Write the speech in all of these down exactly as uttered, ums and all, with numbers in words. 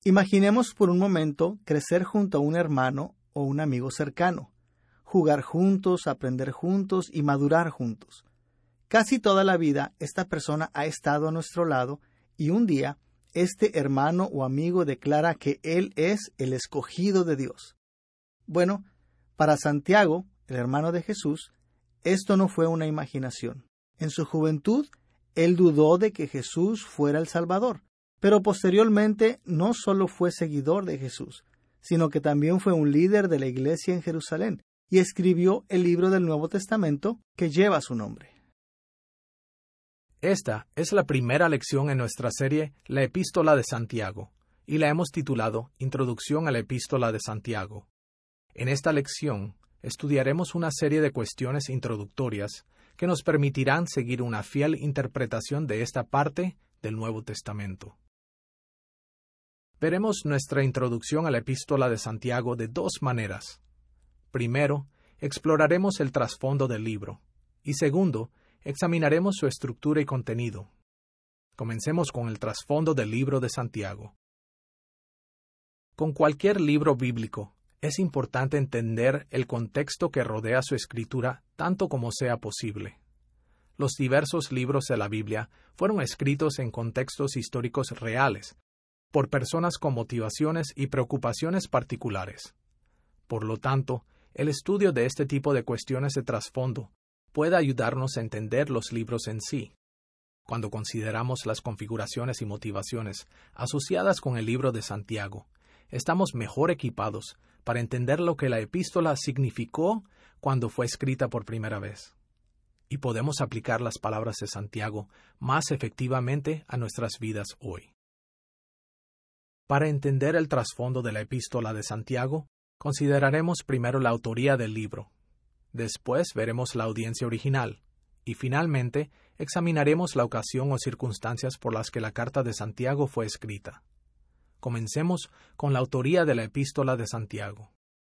Imaginemos por un momento crecer junto a un hermano o un amigo cercano, jugar juntos, aprender juntos y madurar juntos. Casi toda la vida esta persona ha estado a nuestro lado y un día este hermano o amigo declara que él es el escogido de Dios. Bueno, para Santiago, el hermano de Jesús, esto no fue una imaginación. En su juventud, él dudó de que Jesús fuera el Salvador, pero posteriormente no solo fue seguidor de Jesús, sino que también fue un líder de la iglesia en Jerusalén y escribió el libro del Nuevo Testamento que lleva su nombre. Esta es la primera lección en nuestra serie La Epístola de Santiago, y la hemos titulado Introducción a la Epístola de Santiago. En esta lección estudiaremos una serie de cuestiones introductorias que nos permitirán seguir una fiel interpretación de esta parte del Nuevo Testamento. Veremos nuestra introducción a la Epístola de Santiago de dos maneras. Primero, exploraremos el trasfondo del libro, y segundo, examinaremos su estructura y contenido. Comencemos con el trasfondo del libro de Santiago. Con cualquier libro bíblico, es importante entender el contexto que rodea su escritura tanto como sea posible. Los diversos libros de la Biblia fueron escritos en contextos históricos reales, por personas con motivaciones y preocupaciones particulares. Por lo tanto, el estudio de este tipo de cuestiones de trasfondo puede ayudarnos a entender los libros en sí. Cuando consideramos las configuraciones y motivaciones asociadas con el libro de Santiago, estamos mejor equipados para entender lo que la epístola significó cuando fue escrita por primera vez. Y podemos aplicar las palabras de Santiago más efectivamente a nuestras vidas hoy. Para entender el trasfondo de la epístola de Santiago, consideraremos primero la autoría del libro. Después veremos la audiencia original. Y finalmente, examinaremos la ocasión o circunstancias por las que la carta de Santiago fue escrita. Comencemos con la autoría de la epístola de Santiago.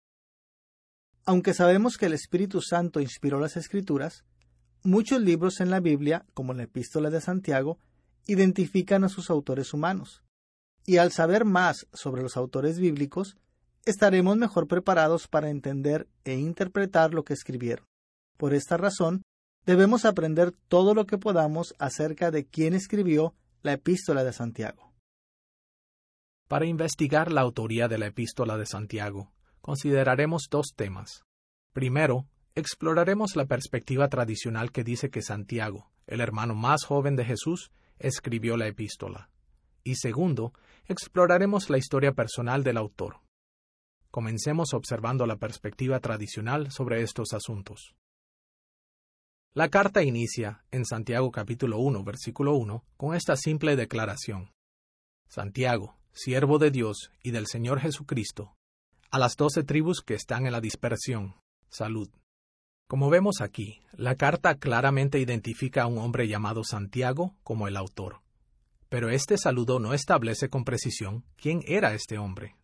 Aunque sabemos que el Espíritu Santo inspiró las Escrituras, muchos libros en la Biblia, como la epístola de Santiago, identifican a sus autores humanos. Y al saber más sobre los autores bíblicos, estaremos mejor preparados para entender e interpretar lo que escribieron. Por esta razón, debemos aprender todo lo que podamos acerca de quién escribió la epístola de Santiago. Para investigar la autoría de la epístola de Santiago, consideraremos dos temas. Primero, exploraremos la perspectiva tradicional que dice que Santiago, el hermano más joven de Jesús, escribió la epístola. Y segundo, exploraremos la historia personal del autor. Comencemos observando la perspectiva tradicional sobre estos asuntos. La carta inicia, en Santiago capítulo uno, versículo uno, con esta simple declaración. Santiago, siervo de Dios y del Señor Jesucristo, a las doce tribus que están en la dispersión, salud. Como vemos aquí, la carta claramente identifica a un hombre llamado Santiago como el autor. Pero este saludo no establece con precisión quién era este hombre.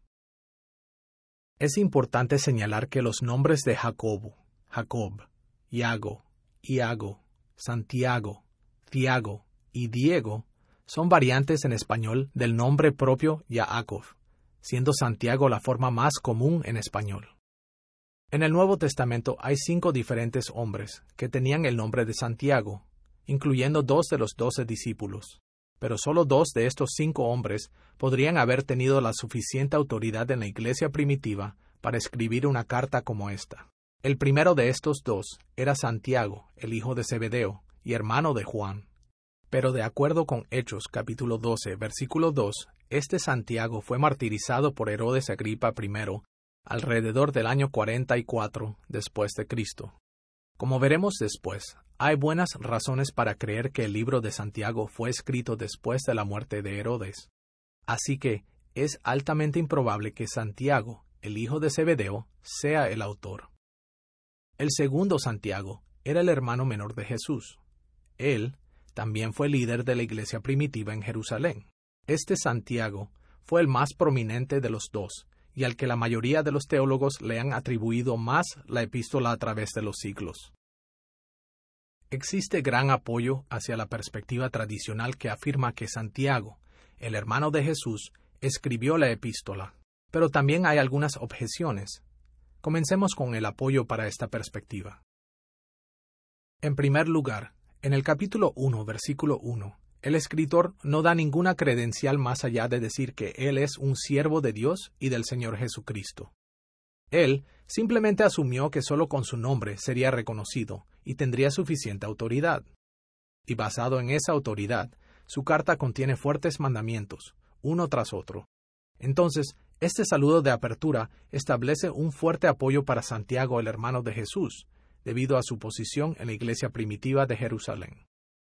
Es importante señalar que los nombres de Jacobo, Jacob, Iago, Iago, Santiago, Tiago y Diego son variantes en español del nombre propio Yaakov, siendo Santiago la forma más común en español. En el Nuevo Testamento hay cinco diferentes hombres que tenían el nombre de Santiago, incluyendo dos de los doce discípulos. Pero solo dos de estos cinco hombres podrían haber tenido la suficiente autoridad en la iglesia primitiva para escribir una carta como esta. El primero de estos dos era Santiago, el hijo de Zebedeo, y hermano de Juan. Pero de acuerdo con Hechos capítulo doce, versículo dos, este Santiago fue martirizado por Herodes Agripa primero, alrededor del año cuarenta y cuatro después de Cristo. Como veremos después, hay buenas razones para creer que el libro de Santiago fue escrito después de la muerte de Herodes. Así que es altamente improbable que Santiago, el hijo de Zebedeo, sea el autor. El segundo Santiago era el hermano menor de Jesús. Él también fue líder de la iglesia primitiva en Jerusalén. Este Santiago fue el más prominente de los dos, y al que la mayoría de los teólogos le han atribuido más la epístola a través de los siglos. Existe gran apoyo hacia la perspectiva tradicional que afirma que Santiago, el hermano de Jesús, escribió la epístola, pero también hay algunas objeciones. Comencemos con el apoyo para esta perspectiva. En primer lugar, en el capítulo uno, versículo uno, el escritor no da ninguna credencial más allá de decir que él es un siervo de Dios y del Señor Jesucristo. Él simplemente asumió que solo con su nombre sería reconocido y tendría suficiente autoridad. Y basado en esa autoridad, su carta contiene fuertes mandamientos, uno tras otro. Entonces, este saludo de apertura establece un fuerte apoyo para Santiago, el hermano de Jesús, debido a su posición en la iglesia primitiva de Jerusalén.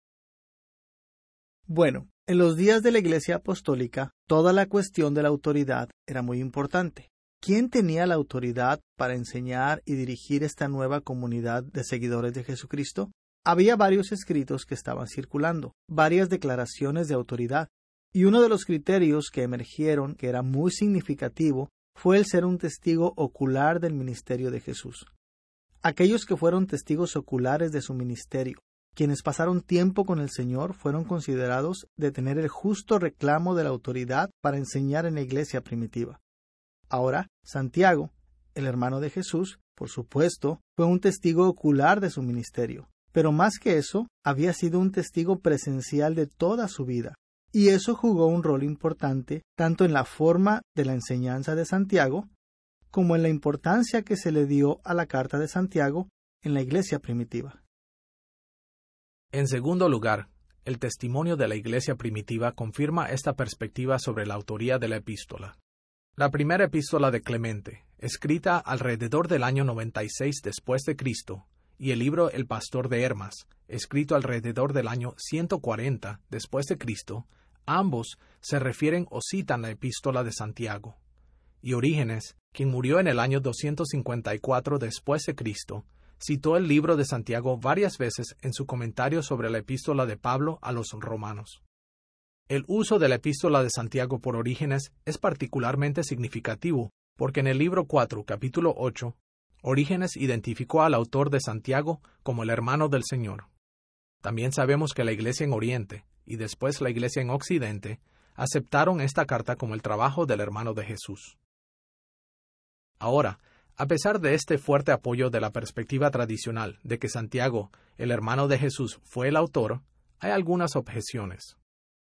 Bueno, en los días de la iglesia apostólica, toda la cuestión de la autoridad era muy importante. ¿Quién tenía la autoridad para enseñar y dirigir esta nueva comunidad de seguidores de Jesucristo? Había varios escritos que estaban circulando, varias declaraciones de autoridad, y uno de los criterios que emergieron, que era muy significativo, fue el ser un testigo ocular del ministerio de Jesús. Aquellos que fueron testigos oculares de su ministerio, quienes pasaron tiempo con el Señor, fueron considerados de tener el justo reclamo de la autoridad para enseñar en la iglesia primitiva. Ahora, Santiago, el hermano de Jesús, por supuesto, fue un testigo ocular de su ministerio, pero más que eso, había sido un testigo presencial de toda su vida, y eso jugó un rol importante tanto en la forma de la enseñanza de Santiago, como en la importancia que se le dio a la carta de Santiago en la iglesia primitiva. En segundo lugar, el testimonio de la iglesia primitiva confirma esta perspectiva sobre la autoría de la epístola. La primera epístola de Clemente, escrita alrededor del año noventa y seis después de Cristo, y el libro El Pastor de Hermas, escrito alrededor del año ciento cuarenta después de Cristo, ambos se refieren o citan la epístola de Santiago. Y Orígenes, quien murió en el año doscientos cincuenta y cuatro después de Cristo, citó el libro de Santiago varias veces en su comentario sobre la epístola de Pablo a los romanos. El uso de la epístola de Santiago por Orígenes es particularmente significativo, porque en el libro cuatro, capítulo ocho, Orígenes identificó al autor de Santiago como el hermano del Señor. También sabemos que la iglesia en Oriente, y después la iglesia en Occidente, aceptaron esta carta como el trabajo del hermano de Jesús. Ahora, a pesar de este fuerte apoyo de la perspectiva tradicional de que Santiago, el hermano de Jesús, fue el autor, hay algunas objeciones.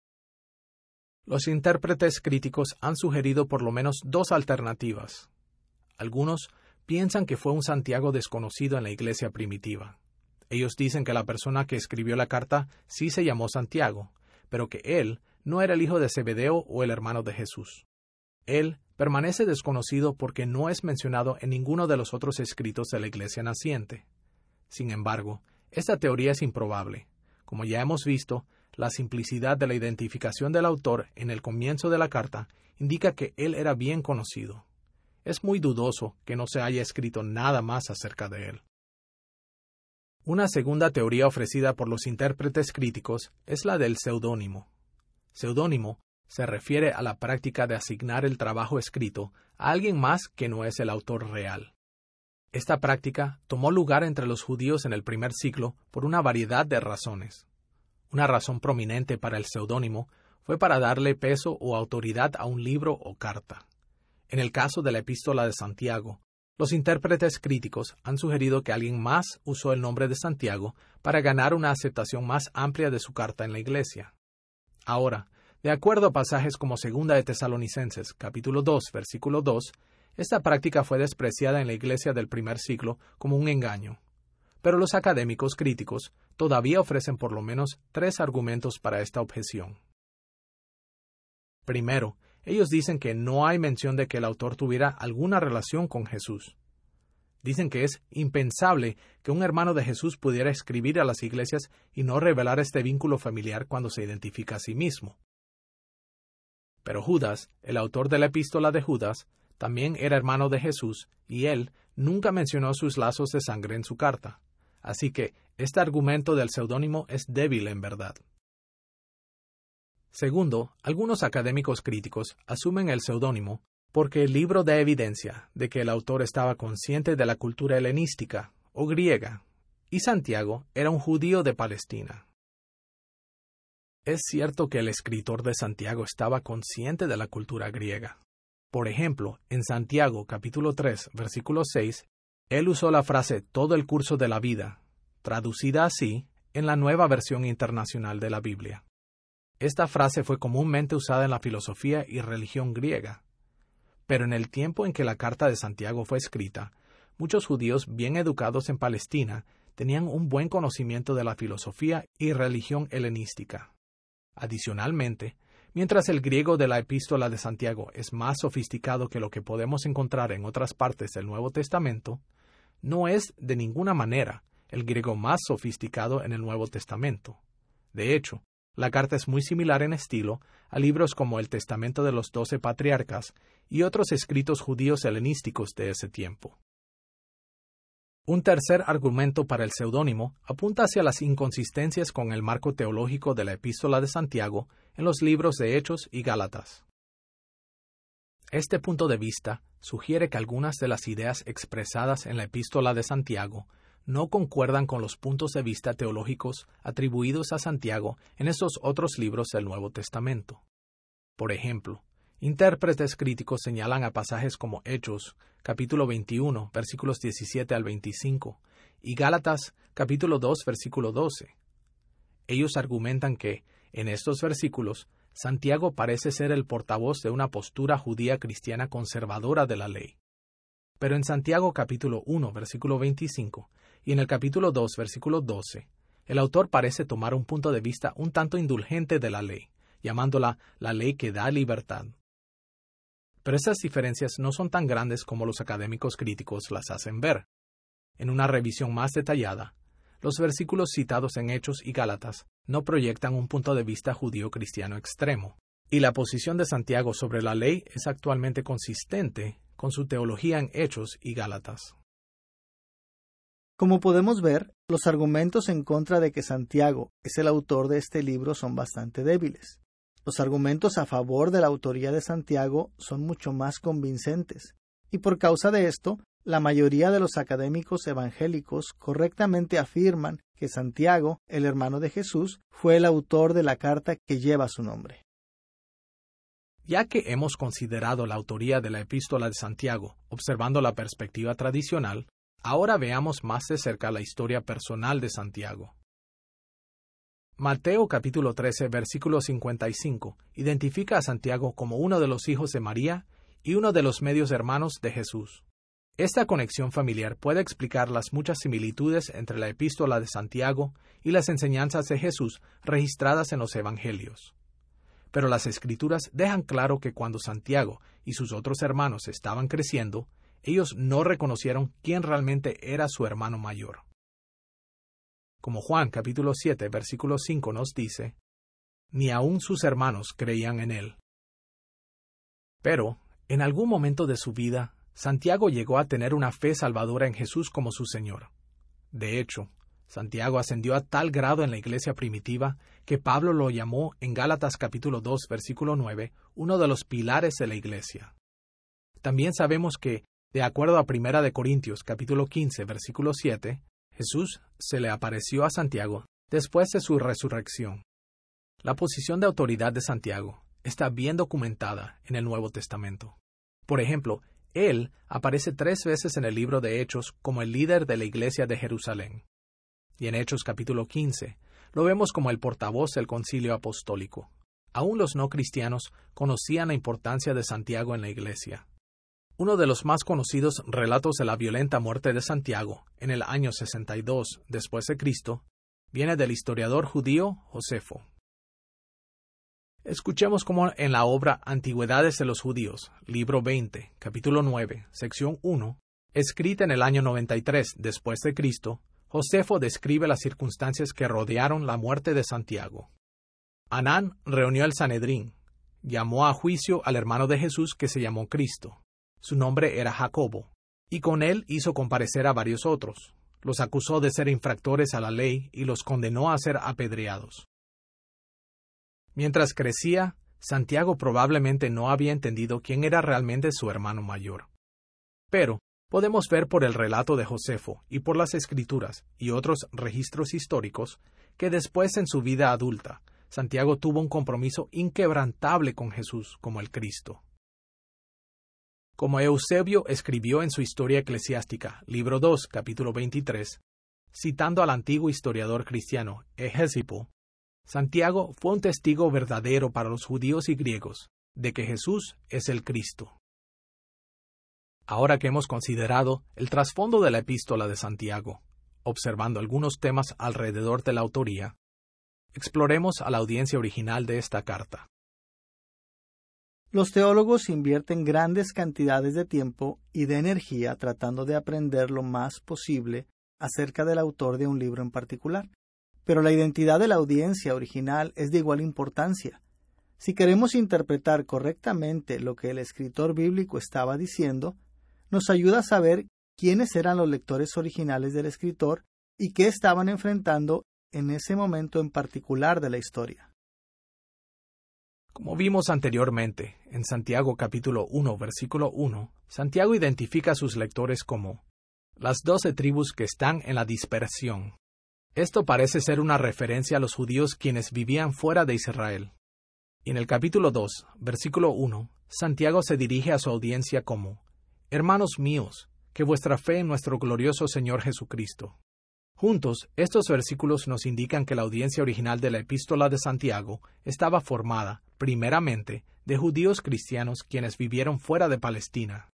Los intérpretes críticos han sugerido por lo menos dos alternativas. Algunos piensan que fue un Santiago desconocido en la iglesia primitiva. Ellos dicen que la persona que escribió la carta sí se llamó Santiago, pero que él no era el hijo de Zebedeo o el hermano de Jesús. Él permanece desconocido porque no es mencionado en ninguno de los otros escritos de la iglesia naciente. Sin embargo, esta teoría es improbable. Como ya hemos visto, la simplicidad de la identificación del autor en el comienzo de la carta indica que él era bien conocido. Es muy dudoso que no se haya escrito nada más acerca de él. Una segunda teoría ofrecida por los intérpretes críticos es la del seudónimo. Seudónimo se refiere a la práctica de asignar el trabajo escrito a alguien más que no es el autor real. Esta práctica tomó lugar entre los judíos en el primer siglo por una variedad de razones. Una razón prominente para el seudónimo fue para darle peso o autoridad a un libro o carta. En el caso de la epístola de Santiago, los intérpretes críticos han sugerido que alguien más usó el nombre de Santiago para ganar una aceptación más amplia de su carta en la iglesia. Ahora, de acuerdo a pasajes como Segunda de Tesalonicenses, capítulo dos, versículo dos, esta práctica fue despreciada en la iglesia del primer siglo como un engaño. Pero los académicos críticos todavía ofrecen por lo menos tres argumentos para esta objeción. Primero, ellos dicen que no hay mención de que el autor tuviera alguna relación con Jesús. Dicen que es impensable que un hermano de Jesús pudiera escribir a las iglesias y no revelar este vínculo familiar cuando se identifica a sí mismo. Pero Judas, el autor de la epístola de Judas, también era hermano de Jesús y él nunca mencionó sus lazos de sangre en su carta. Así que este argumento del seudónimo es débil en verdad. Segundo, algunos académicos críticos asumen el seudónimo porque el libro da evidencia de que el autor estaba consciente de la cultura helenística o griega, y Santiago era un judío de Palestina. Es cierto que el escritor de Santiago estaba consciente de la cultura griega. Por ejemplo, en Santiago capítulo tres, versículo seis, él usó la frase todo el curso de la vida, traducida así en la Nueva Versión Internacional de la Biblia. Esta frase fue comúnmente usada en la filosofía y religión griega. Pero en el tiempo en que la carta de Santiago fue escrita, muchos judíos bien educados en Palestina tenían un buen conocimiento de la filosofía y religión helenística. Adicionalmente, mientras el griego de la epístola de Santiago es más sofisticado que lo que podemos encontrar en otras partes del Nuevo Testamento, no es de ninguna manera el griego más sofisticado en el Nuevo Testamento. De hecho, la carta es muy similar en estilo a libros como el Testamento de los Doce Patriarcas y otros escritos judíos helenísticos de ese tiempo. Un tercer argumento para el seudónimo apunta hacia las inconsistencias con el marco teológico de la Epístola de Santiago en los libros de Hechos y Gálatas. Este punto de vista sugiere que algunas de las ideas expresadas en la Epístola de Santiago no concuerdan con los puntos de vista teológicos atribuidos a Santiago en estos otros libros del Nuevo Testamento. Por ejemplo, intérpretes críticos señalan a pasajes como Hechos, capítulo veintiuno, versículos diecisiete al veinticinco, y Gálatas, capítulo dos, versículo doce. Ellos argumentan que, en estos versículos, Santiago parece ser el portavoz de una postura judía cristiana conservadora de la ley. Pero en Santiago capítulo uno, versículo veinticinco, y en el capítulo dos, versículo doce, el autor parece tomar un punto de vista un tanto indulgente de la ley, llamándola la ley que da libertad. Pero esas diferencias no son tan grandes como los académicos críticos las hacen ver. En una revisión más detallada, los versículos citados en Hechos y Gálatas no proyectan un punto de vista judío-cristiano extremo, y la posición de Santiago sobre la ley es actualmente consistente con su teología en Hechos y Gálatas. Como podemos ver, los argumentos en contra de que Santiago es el autor de este libro son bastante débiles. Los argumentos a favor de la autoría de Santiago son mucho más convincentes, y por causa de esto, la mayoría de los académicos evangélicos correctamente afirman que Santiago, el hermano de Jesús, fue el autor de la carta que lleva su nombre. Ya que hemos considerado la autoría de la epístola de Santiago, observando la perspectiva tradicional, ahora veamos más de cerca la historia personal de Santiago. Mateo capítulo trece, versículo cincuenta y cinco, identifica a Santiago como uno de los hijos de María y uno de los medios hermanos de Jesús. Esta conexión familiar puede explicar las muchas similitudes entre la epístola de Santiago y las enseñanzas de Jesús registradas en los Evangelios. Pero las Escrituras dejan claro que cuando Santiago y sus otros hermanos estaban creciendo, ellos no reconocieron quién realmente era su hermano mayor. Como Juan capítulo siete, versículo cinco nos dice, ni aun sus hermanos creían en él. Pero, en algún momento de su vida, Santiago llegó a tener una fe salvadora en Jesús como su Señor. De hecho, Santiago ascendió a tal grado en la iglesia primitiva que Pablo lo llamó en Gálatas capítulo dos, versículo nueve, uno de los pilares de la iglesia. También sabemos que, de acuerdo a Primera de Corintios capítulo quince, versículo siete, Jesús se le apareció a Santiago después de su resurrección. La posición de autoridad de Santiago está bien documentada en el Nuevo Testamento. Por ejemplo, él aparece tres veces en el libro de Hechos como el líder de la iglesia de Jerusalén. Y en Hechos capítulo quince, lo vemos como el portavoz del concilio apostólico. Aún los no cristianos conocían la importancia de Santiago en la iglesia. Uno de los más conocidos relatos de la violenta muerte de Santiago, en el año sesenta y dos después de Cristo, viene del historiador judío Josefo. Escuchemos cómo en la obra Antigüedades de los Judíos, libro veinte, capítulo nueve, sección uno, escrita en el año noventa y tres después de Cristo, Josefo describe las circunstancias que rodearon la muerte de Santiago. Anán reunió el Sanedrín, llamó a juicio al hermano de Jesús que se llamó Cristo. Su nombre era Jacobo, y con él hizo comparecer a varios otros. Los acusó de ser infractores a la ley y los condenó a ser apedreados. Mientras crecía, Santiago probablemente no había entendido quién era realmente su hermano mayor. Pero podemos ver por el relato de Josefo y por las Escrituras y otros registros históricos que después en su vida adulta, Santiago tuvo un compromiso inquebrantable con Jesús como el Cristo. Como Eusebio escribió en su Historia Eclesiástica, libro dos, capítulo veintitrés, citando al antiguo historiador cristiano Hegesipo, Santiago fue un testigo verdadero para los judíos y griegos de que Jesús es el Cristo. Ahora que hemos considerado el trasfondo de la epístola de Santiago, observando algunos temas alrededor de la autoría, exploremos a la audiencia original de esta carta. Los teólogos invierten grandes cantidades de tiempo y de energía tratando de aprender lo más posible acerca del autor de un libro en particular, pero la identidad de la audiencia original es de igual importancia. Si queremos interpretar correctamente lo que el escritor bíblico estaba diciendo, nos ayuda a saber quiénes eran los lectores originales del escritor y qué estaban enfrentando en ese momento en particular de la historia. Como vimos anteriormente, en Santiago capítulo uno, versículo uno, Santiago identifica a sus lectores como las doce tribus que están en la dispersión. Esto parece ser una referencia a los judíos quienes vivían fuera de Israel. Y en el capítulo dos, versículo uno, Santiago se dirige a su audiencia como hermanos míos, que vuestra fe en nuestro glorioso Señor Jesucristo. Juntos, estos versículos nos indican que la audiencia original de la epístola de Santiago estaba formada, primeramente, de judíos cristianos quienes vivieron fuera de Palestina.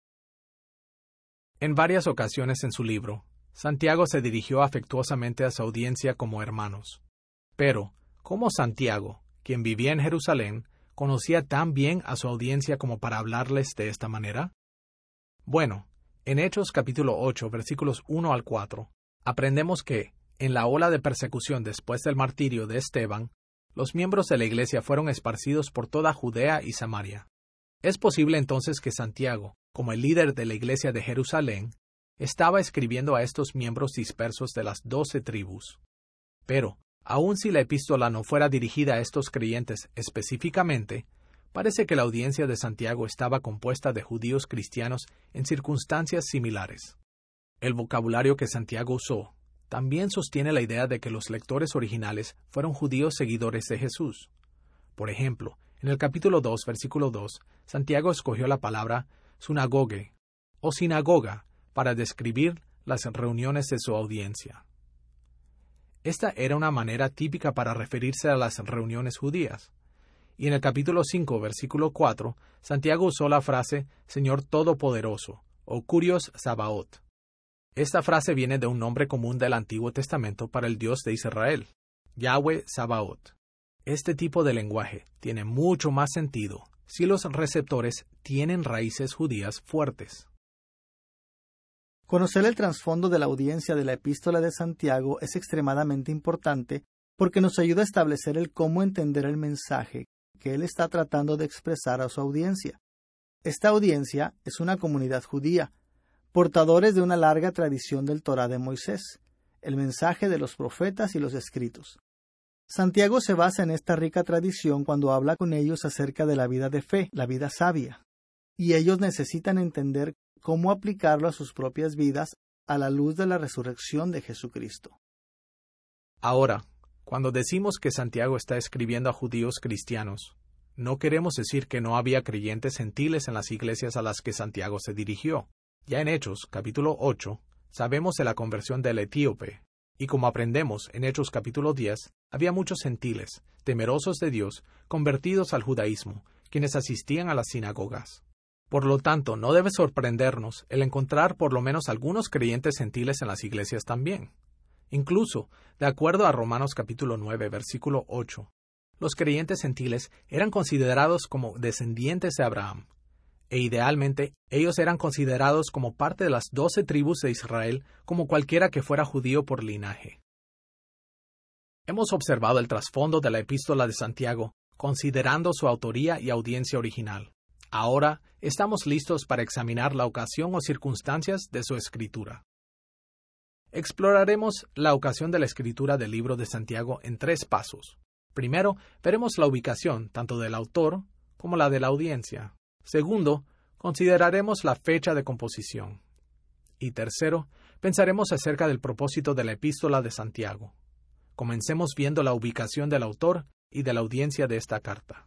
En varias ocasiones en su libro, Santiago se dirigió afectuosamente a su audiencia como hermanos. Pero, ¿cómo Santiago, quien vivía en Jerusalén, conocía tan bien a su audiencia como para hablarles de esta manera? Bueno, en Hechos capítulo ocho, versículos uno al cuatro, aprendemos que, en la ola de persecución después del martirio de Esteban, los miembros de la iglesia fueron esparcidos por toda Judea y Samaria. Es posible entonces que Santiago, como el líder de la iglesia de Jerusalén, estaba escribiendo a estos miembros dispersos de las doce tribus. Pero, aun si la epístola no fuera dirigida a estos creyentes específicamente, parece que la audiencia de Santiago estaba compuesta de judíos cristianos en circunstancias similares. El vocabulario que Santiago usó también sostiene la idea de que los lectores originales fueron judíos seguidores de Jesús. Por ejemplo, en el capítulo dos, versículo dos, Santiago escogió la palabra sunagoge o sinagoga para describir las reuniones de su audiencia. Esta era una manera típica para referirse a las reuniones judías. Y en el capítulo cinco, versículo cuatro, Santiago usó la frase Señor Todopoderoso o Kurios Sabaoth. Esta frase viene de un nombre común del Antiguo Testamento para el Dios de Israel, Yahweh Sabaoth. Este tipo de lenguaje tiene mucho más sentido si los receptores tienen raíces judías fuertes. Conocer el trasfondo de la audiencia de la epístola de Santiago es extremadamente importante porque nos ayuda a establecer el cómo entender el mensaje que él está tratando de expresar a su audiencia. Esta audiencia es una comunidad judía, portadores de una larga tradición del Torá de Moisés, el mensaje de los profetas y los escritos. Santiago se basa en esta rica tradición cuando habla con ellos acerca de la vida de fe, la vida sabia, y ellos necesitan entender cómo aplicarlo a sus propias vidas a la luz de la resurrección de Jesucristo. Ahora, cuando decimos que Santiago está escribiendo a judíos cristianos, no queremos decir que no había creyentes gentiles en las iglesias a las que Santiago se dirigió. Ya en Hechos, capítulo ocho, sabemos de la conversión del etíope, y como aprendemos en Hechos capítulo diez, había muchos gentiles, temerosos de Dios, convertidos al judaísmo, quienes asistían a las sinagogas. Por lo tanto, no debe sorprendernos el encontrar por lo menos algunos creyentes gentiles en las iglesias también. Incluso, de acuerdo a Romanos capítulo nueve, versículo ocho, los creyentes gentiles eran considerados como descendientes de Abraham, e idealmente ellos eran considerados como parte de las doce tribus de Israel como cualquiera que fuera judío por linaje. Hemos observado el trasfondo de la epístola de Santiago, considerando su autoría y audiencia original. Ahora estamos listos para examinar la ocasión o circunstancias de su escritura. Exploraremos la ocasión de la escritura del libro de Santiago en tres pasos. Primero, veremos la ubicación tanto del autor como la de la audiencia. Segundo, consideraremos la fecha de composición. Y tercero, pensaremos acerca del propósito de la epístola de Santiago. Comencemos viendo la ubicación del autor y de la audiencia de esta carta.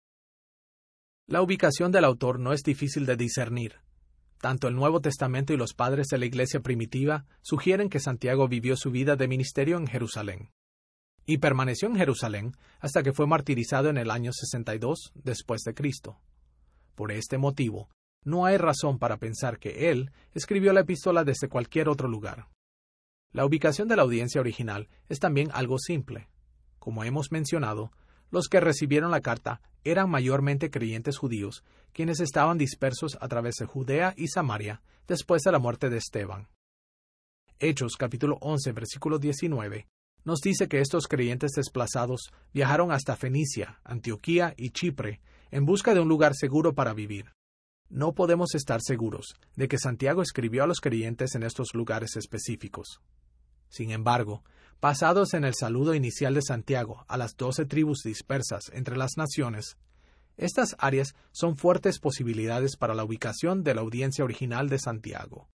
La ubicación del autor no es difícil de discernir. Tanto el Nuevo Testamento y los padres de la Iglesia primitiva sugieren que Santiago vivió su vida de ministerio en Jerusalén, y permaneció en Jerusalén hasta que fue martirizado en el año sesenta y dos después de Cristo. Por este motivo, no hay razón para pensar que él escribió la epístola desde cualquier otro lugar. La ubicación de la audiencia original es también algo simple. Como hemos mencionado, los que recibieron la carta eran mayormente creyentes judíos, quienes estaban dispersos a través de Judea y Samaria después de la muerte de Esteban. Hechos capítulo once versículo diecinueve nos dice que estos creyentes desplazados viajaron hasta Fenicia, Antioquía y Chipre en busca de un lugar seguro para vivir. No podemos estar seguros de que Santiago escribió a los creyentes en estos lugares específicos. Sin embargo, basados en el saludo inicial de Santiago a las doce tribus dispersas entre las naciones, estas áreas son fuertes posibilidades para la ubicación de la audiencia original de Santiago.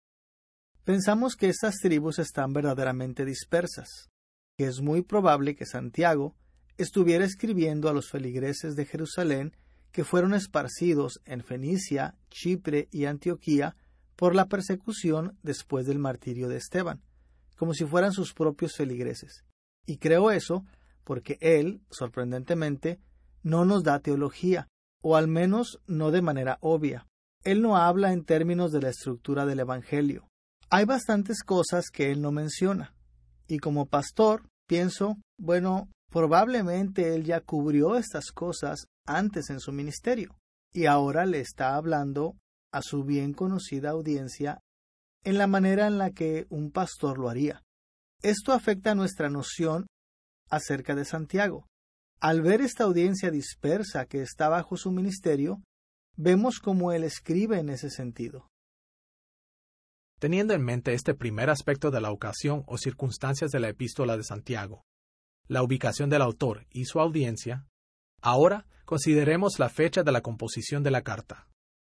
Pensamos que estas tribus están verdaderamente dispersas, que es muy probable que Santiago estuviera escribiendo a los feligreses de Jerusalén que fueron esparcidos en Fenicia, Chipre y Antioquía por la persecución después del martirio de Esteban, como si fueran sus propios feligreses. Y creo eso porque él, sorprendentemente, no nos da teología, o al menos no de manera obvia. Él no habla en términos de la estructura del Evangelio. Hay bastantes cosas que él no menciona. Y como pastor, pienso, bueno, probablemente él ya cubrió estas cosas antes en su ministerio, y ahora le está hablando a su bien conocida audiencia en la manera en la que un pastor lo haría. Esto afecta nuestra noción acerca de Santiago. Al ver esta audiencia dispersa que está bajo su ministerio, vemos cómo él escribe en ese sentido. Teniendo en mente este primer aspecto de la ocasión o circunstancias de la epístola de Santiago, la ubicación del autor y su audiencia, ahora consideremos la fecha de la composición de la carta.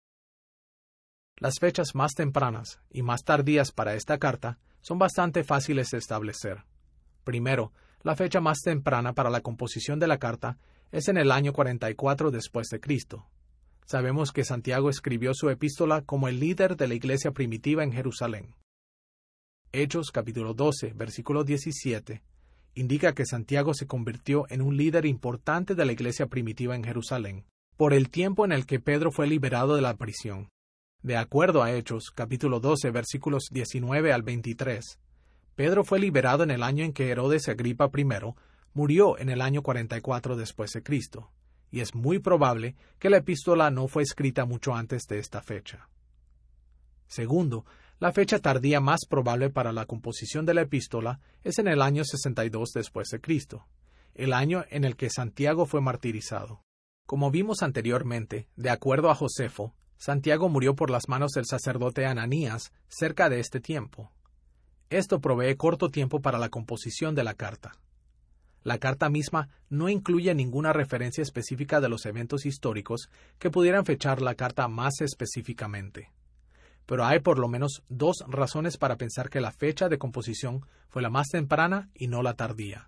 Las fechas más tempranas y más tardías para esta carta son bastante fáciles de establecer. Primero, la fecha más temprana para la composición de la carta es en el año cuarenta y cuatro después de Cristo. Sabemos que Santiago escribió su epístola como el líder de la iglesia primitiva en Jerusalén. Hechos capítulo doce, versículo diecisiete, indica que Santiago se convirtió en un líder importante de la iglesia primitiva en Jerusalén, por el tiempo en el que Pedro fue liberado de la prisión. De acuerdo a Hechos capítulo doce, versículos diecinueve al veintitrés, Pedro fue liberado en el año en que Herodes Agripa primero murió en el año cuarenta y cuatro después de Cristo, y es muy probable que la epístola no fue escrita mucho antes de esta fecha. Segundo, la fecha tardía más probable para la composición de la epístola es en el año sesenta y dos después de Cristo, el año en el que Santiago fue martirizado. Como vimos anteriormente, de acuerdo a Josefo, Santiago murió por las manos del sacerdote Ananías cerca de este tiempo. Esto provee corto tiempo para la composición de la carta. La carta misma no incluye ninguna referencia específica de los eventos históricos que pudieran fechar la carta más específicamente. Pero hay por lo menos dos razones para pensar que la fecha de composición fue la más temprana y no la tardía.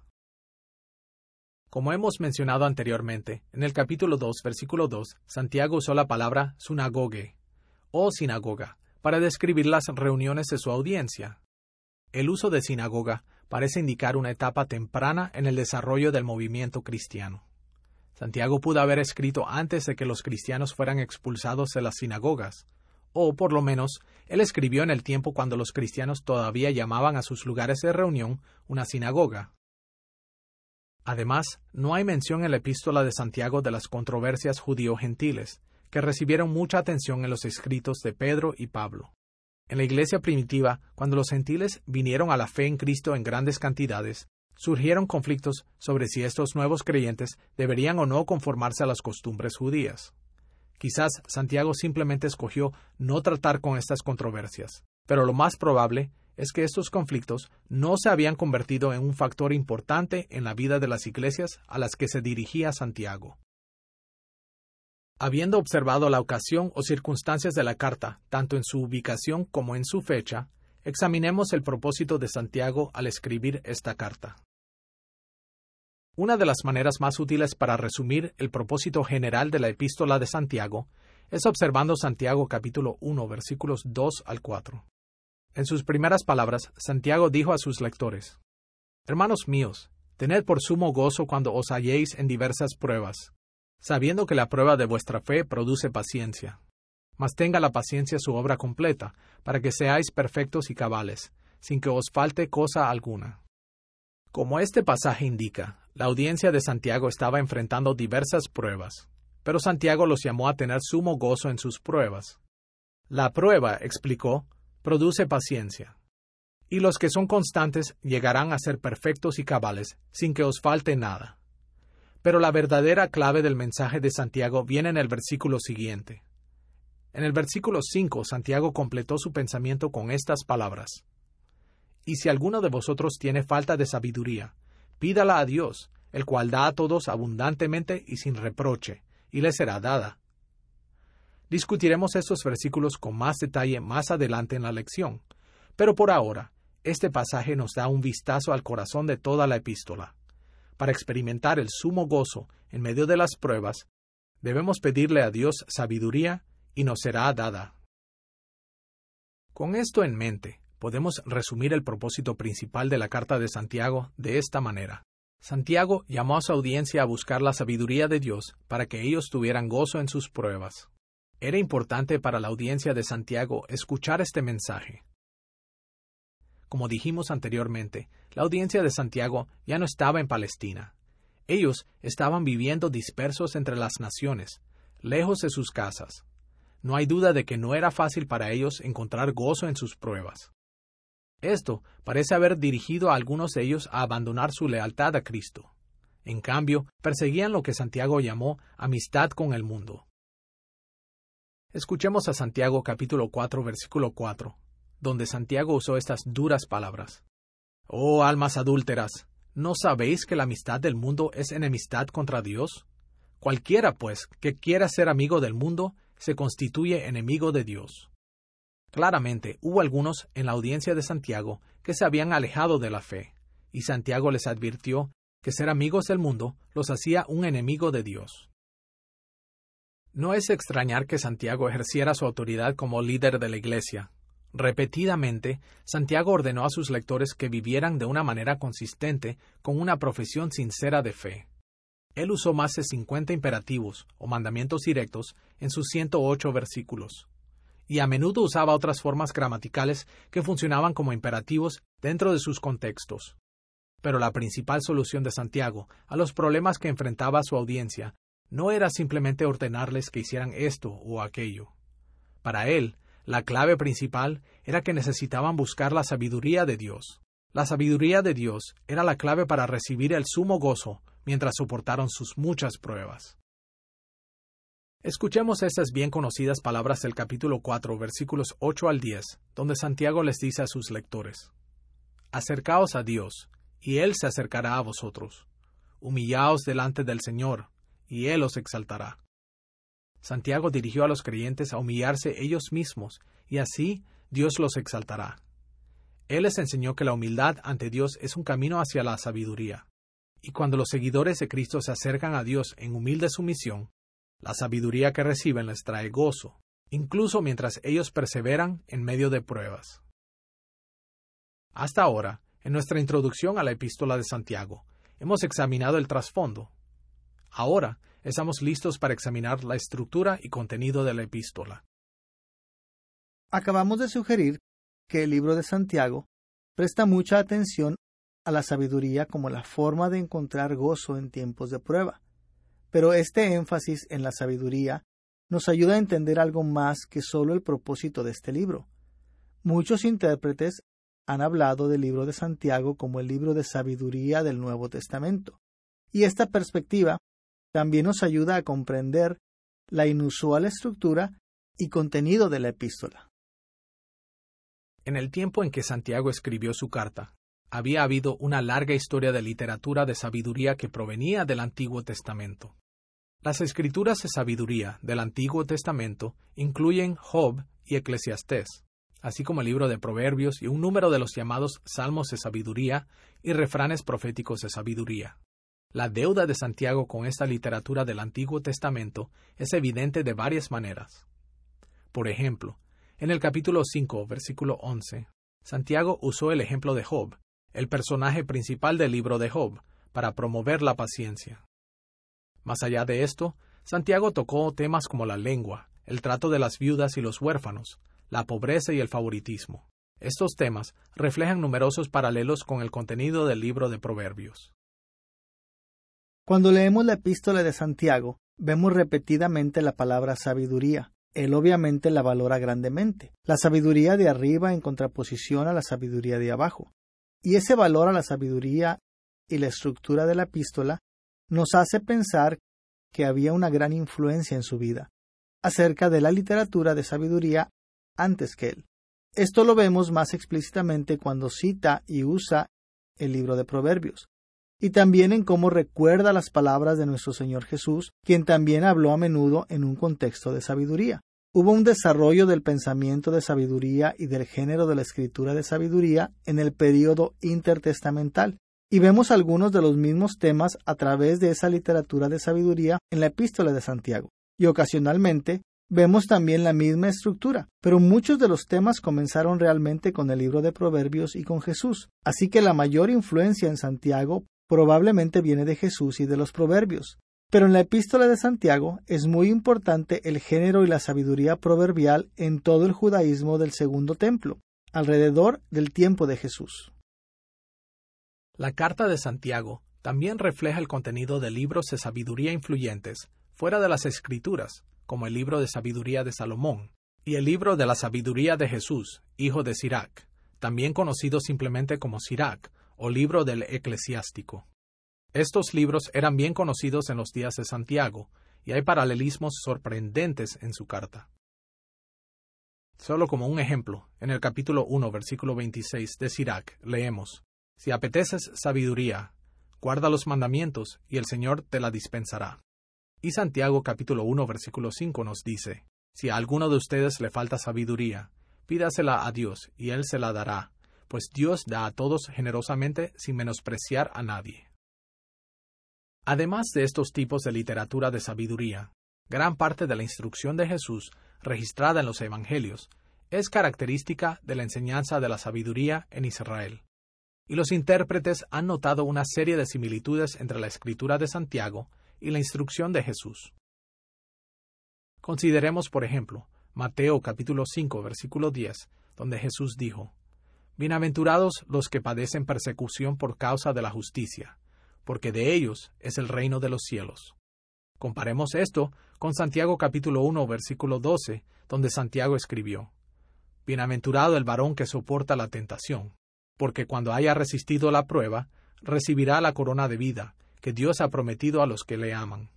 Como hemos mencionado anteriormente, en el capítulo dos, versículo dos, Santiago usó la palabra sunagoge, o sinagoga, para describir las reuniones de su audiencia. El uso de sinagoga parece indicar una etapa temprana en el desarrollo del movimiento cristiano. Santiago pudo haber escrito antes de que los cristianos fueran expulsados de las sinagogas, o por lo menos, él escribió en el tiempo cuando los cristianos todavía llamaban a sus lugares de reunión una sinagoga. Además, no hay mención en la epístola de Santiago de las controversias judío-gentiles, que recibieron mucha atención en los escritos de Pedro y Pablo. En la iglesia primitiva, cuando los gentiles vinieron a la fe en Cristo en grandes cantidades, surgieron conflictos sobre si estos nuevos creyentes deberían o no conformarse a las costumbres judías. Quizás Santiago simplemente escogió no tratar con estas controversias, pero lo más probable es que estos conflictos no se habían convertido en un factor importante en la vida de las iglesias a las que se dirigía Santiago. Habiendo observado la ocasión o circunstancias de la carta, tanto en su ubicación como en su fecha, examinemos el propósito de Santiago al escribir esta carta. Una de las maneras más útiles para resumir el propósito general de la epístola de Santiago es observando Santiago capítulo uno, versículos dos al cuatro. En sus primeras palabras, Santiago dijo a sus lectores: Hermanos míos, tened por sumo gozo cuando os halléis en diversas pruebas, sabiendo que la prueba de vuestra fe produce paciencia. Mas tenga la paciencia su obra completa, para que seáis perfectos y cabales, sin que os falte cosa alguna. Como este pasaje indica, la audiencia de Santiago estaba enfrentando diversas pruebas, pero Santiago los llamó a tener sumo gozo en sus pruebas. La prueba, explicó, produce paciencia. Y los que son constantes llegarán a ser perfectos y cabales, sin que os falte nada. Pero la verdadera clave del mensaje de Santiago viene en el versículo siguiente. En el versículo cinco, Santiago completó su pensamiento con estas palabras: Y si alguno de vosotros tiene falta de sabiduría, pídala a Dios, el cual da a todos abundantemente y sin reproche, y le será dada. Discutiremos estos versículos con más detalle más adelante en la lección, pero por ahora, este pasaje nos da un vistazo al corazón de toda la epístola. Para experimentar el sumo gozo en medio de las pruebas, debemos pedirle a Dios sabiduría y nos será dada. Con esto en mente, podemos resumir el propósito principal de la carta de Santiago de esta manera. Santiago llamó a su audiencia a buscar la sabiduría de Dios para que ellos tuvieran gozo en sus pruebas. Era importante para la audiencia de Santiago escuchar este mensaje. Como dijimos anteriormente, la audiencia de Santiago ya no estaba en Palestina. Ellos estaban viviendo dispersos entre las naciones, lejos de sus casas. No hay duda de que no era fácil para ellos encontrar gozo en sus pruebas. Esto parece haber dirigido a algunos de ellos a abandonar su lealtad a Cristo. En cambio, perseguían lo que Santiago llamó amistad con el mundo. Escuchemos a Santiago capítulo cuatro, versículo cuatro, donde Santiago usó estas duras palabras. Oh almas adúlteras, ¿no sabéis que la amistad del mundo es enemistad contra Dios? Cualquiera, pues, que quiera ser amigo del mundo, se constituye enemigo de Dios. Claramente, hubo algunos en la audiencia de Santiago que se habían alejado de la fe, y Santiago les advirtió que ser amigos del mundo los hacía un enemigo de Dios. No es extrañar que Santiago ejerciera su autoridad como líder de la iglesia. Repetidamente, Santiago ordenó a sus lectores que vivieran de una manera consistente con una profesión sincera de fe. Él usó más de cincuenta imperativos o mandamientos directos en sus ciento ocho versículos, y a menudo usaba otras formas gramaticales que funcionaban como imperativos dentro de sus contextos. Pero la principal solución de Santiago a los problemas que enfrentaba su audiencia no era simplemente ordenarles que hicieran esto o aquello. Para él, la clave principal era que necesitaban buscar la sabiduría de Dios. La sabiduría de Dios era la clave para recibir el sumo gozo mientras soportaron sus muchas pruebas. Escuchemos estas bien conocidas palabras del capítulo cuatro, versículos ocho al diez, donde Santiago les dice a sus lectores: Acercaos a Dios, y Él se acercará a vosotros. Humillaos delante del Señor, y Él os exaltará. Santiago dirigió a los creyentes a humillarse ellos mismos, y así Dios los exaltará. Él les enseñó que la humildad ante Dios es un camino hacia la sabiduría. Y cuando los seguidores de Cristo se acercan a Dios en humilde sumisión, la sabiduría que reciben les trae gozo, incluso mientras ellos perseveran en medio de pruebas. Hasta ahora, en nuestra introducción a la epístola de Santiago, hemos examinado el trasfondo. Ahora, estamos listos para examinar la estructura y contenido de la epístola. Acabamos de sugerir que el libro de Santiago presta mucha atención a la sabiduría como la forma de encontrar gozo en tiempos de prueba. Pero este énfasis en la sabiduría nos ayuda a entender algo más que solo el propósito de este libro. Muchos intérpretes han hablado del libro de Santiago como el libro de sabiduría del Nuevo Testamento, y esta perspectiva también nos ayuda a comprender la inusual estructura y contenido de la epístola. En el tiempo en que Santiago escribió su carta, había habido una larga historia de literatura de sabiduría que provenía del Antiguo Testamento. Las escrituras de sabiduría del Antiguo Testamento incluyen Job y Eclesiastés, así como el libro de Proverbios y un número de los llamados Salmos de sabiduría y refranes proféticos de sabiduría. La deuda de Santiago con esta literatura del Antiguo Testamento es evidente de varias maneras. Por ejemplo, en el capítulo cinco, versículo once, Santiago usó el ejemplo de Job, el personaje principal del libro de Job, para promover la paciencia. Más allá de esto, Santiago tocó temas como la lengua, el trato de las viudas y los huérfanos, la pobreza y el favoritismo. Estos temas reflejan numerosos paralelos con el contenido del libro de Proverbios. Cuando leemos la epístola de Santiago, vemos repetidamente la palabra sabiduría. Él obviamente la valora grandemente. La sabiduría de arriba en contraposición a la sabiduría de abajo. Y ese valor a la sabiduría y la estructura de la epístola nos hace pensar que había una gran influencia en su vida acerca de la literatura de sabiduría antes que él. Esto lo vemos más explícitamente cuando cita y usa el libro de Proverbios, y también en cómo recuerda las palabras de nuestro Señor Jesús, quien también habló a menudo en un contexto de sabiduría. Hubo un desarrollo del pensamiento de sabiduría y del género de la escritura de sabiduría en el período intertestamental, y vemos algunos de los mismos temas a través de esa literatura de sabiduría en la epístola de Santiago, y ocasionalmente vemos también la misma estructura, pero muchos de los temas comenzaron realmente con el libro de Proverbios y con Jesús, así que la mayor influencia en Santiago probablemente viene de Jesús y de los Proverbios. Pero en la epístola de Santiago es muy importante el género y la sabiduría proverbial en todo el judaísmo del Segundo Templo, alrededor del tiempo de Jesús. La carta de Santiago también refleja el contenido de libros de sabiduría influyentes fuera de las Escrituras, como el libro de sabiduría de Salomón y el libro de la sabiduría de Jesús, hijo de Sirac, también conocido simplemente como Sirac, o libro del eclesiástico. Estos libros eran bien conocidos en los días de Santiago, y hay paralelismos sorprendentes en su carta. Solo como un ejemplo, en el capítulo uno, versículo veintiséis de Sirac, leemos: Si apeteces sabiduría, guarda los mandamientos, y el Señor te la dispensará. Y Santiago capítulo uno, versículo cinco nos dice: Si a alguno de ustedes le falta sabiduría, pídasela a Dios, y Él se la dará, pues Dios da a todos generosamente sin menospreciar a nadie. Además de estos tipos de literatura de sabiduría, gran parte de la instrucción de Jesús, registrada en los Evangelios, es característica de la enseñanza de la sabiduría en Israel. Y los intérpretes han notado una serie de similitudes entre la escritura de Santiago y la instrucción de Jesús. Consideremos, por ejemplo, Mateo capítulo cinco, versículo diez, donde Jesús dijo: Bienaventurados los que padecen persecución por causa de la justicia, porque de ellos es el reino de los cielos. Comparemos esto con Santiago capítulo uno, versículo doce, donde Santiago escribió: Bienaventurado el varón que soporta la tentación, porque cuando haya resistido la prueba, recibirá la corona de vida que Dios ha prometido a los que le aman.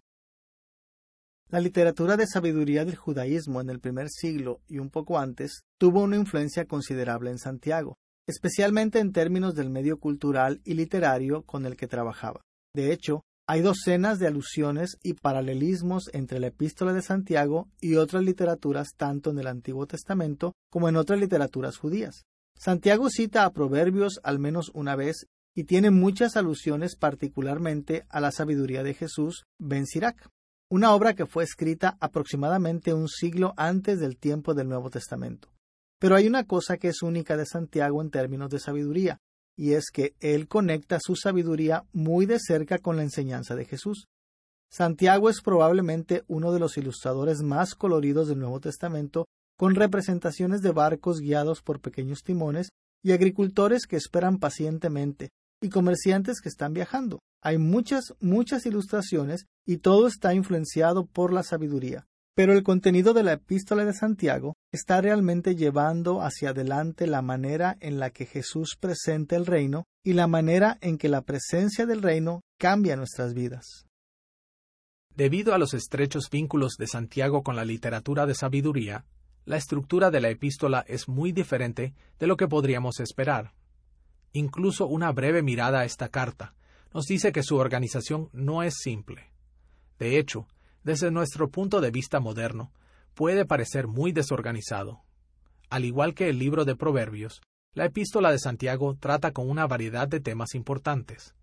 La literatura de sabiduría del judaísmo en el primer siglo y un poco antes tuvo una influencia considerable en Santiago, especialmente en términos del medio cultural y literario con el que trabajaba. De hecho, hay docenas de alusiones y paralelismos entre la epístola de Santiago y otras literaturas tanto en el Antiguo Testamento como en otras literaturas judías. Santiago cita a Proverbios al menos una vez y tiene muchas alusiones particularmente a la sabiduría de Jesús ben Sirac, una obra que fue escrita aproximadamente un siglo antes del tiempo del Nuevo Testamento. Pero hay una cosa que es única de Santiago en términos de sabiduría, y es que él conecta su sabiduría muy de cerca con la enseñanza de Jesús. Santiago es probablemente uno de los ilustradores más coloridos del Nuevo Testamento, con representaciones de barcos guiados por pequeños timones y agricultores que esperan pacientemente y comerciantes que están viajando. Hay muchas, muchas ilustraciones y todo está influenciado por la sabiduría. Pero el contenido de la epístola de Santiago está realmente llevando hacia adelante la manera en la que Jesús presenta el reino y la manera en que la presencia del reino cambia nuestras vidas. Debido a los estrechos vínculos de Santiago con la literatura de sabiduría, la estructura de la epístola es muy diferente de lo que podríamos esperar. Incluso una breve mirada a esta carta nos dice que su organización no es simple. De hecho, desde nuestro punto de vista moderno, puede parecer muy desorganizado. Al igual que el libro de Proverbios, la epístola de Santiago trata con una variedad de temas importantes,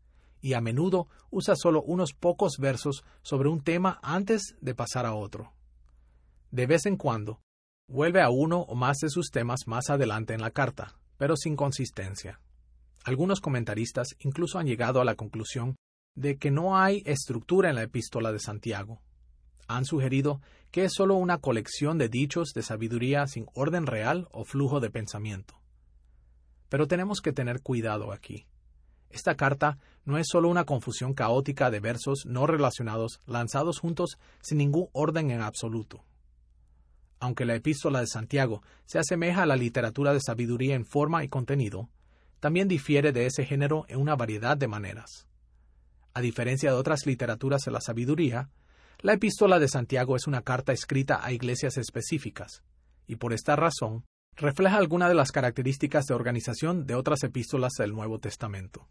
y a menudo usa solo unos pocos versos sobre un tema antes de pasar a otro. De vez en cuando, vuelve a uno o más de sus temas más adelante en la carta, pero sin consistencia. Algunos comentaristas incluso han llegado a la conclusión de que no hay estructura en la epístola de Santiago. Han sugerido que es solo una colección de dichos de sabiduría sin orden real o flujo de pensamiento. Pero tenemos que tener cuidado aquí. Esta carta no es solo una confusión caótica de versos no relacionados lanzados juntos sin ningún orden en absoluto. Aunque la epístola de Santiago se asemeja a la literatura de sabiduría en forma y contenido, también difiere de ese género en una variedad de maneras. A diferencia de otras literaturas de la sabiduría, la epístola de Santiago es una carta escrita a iglesias específicas, y por esta razón, refleja algunas de las características de organización de otras epístolas del Nuevo Testamento.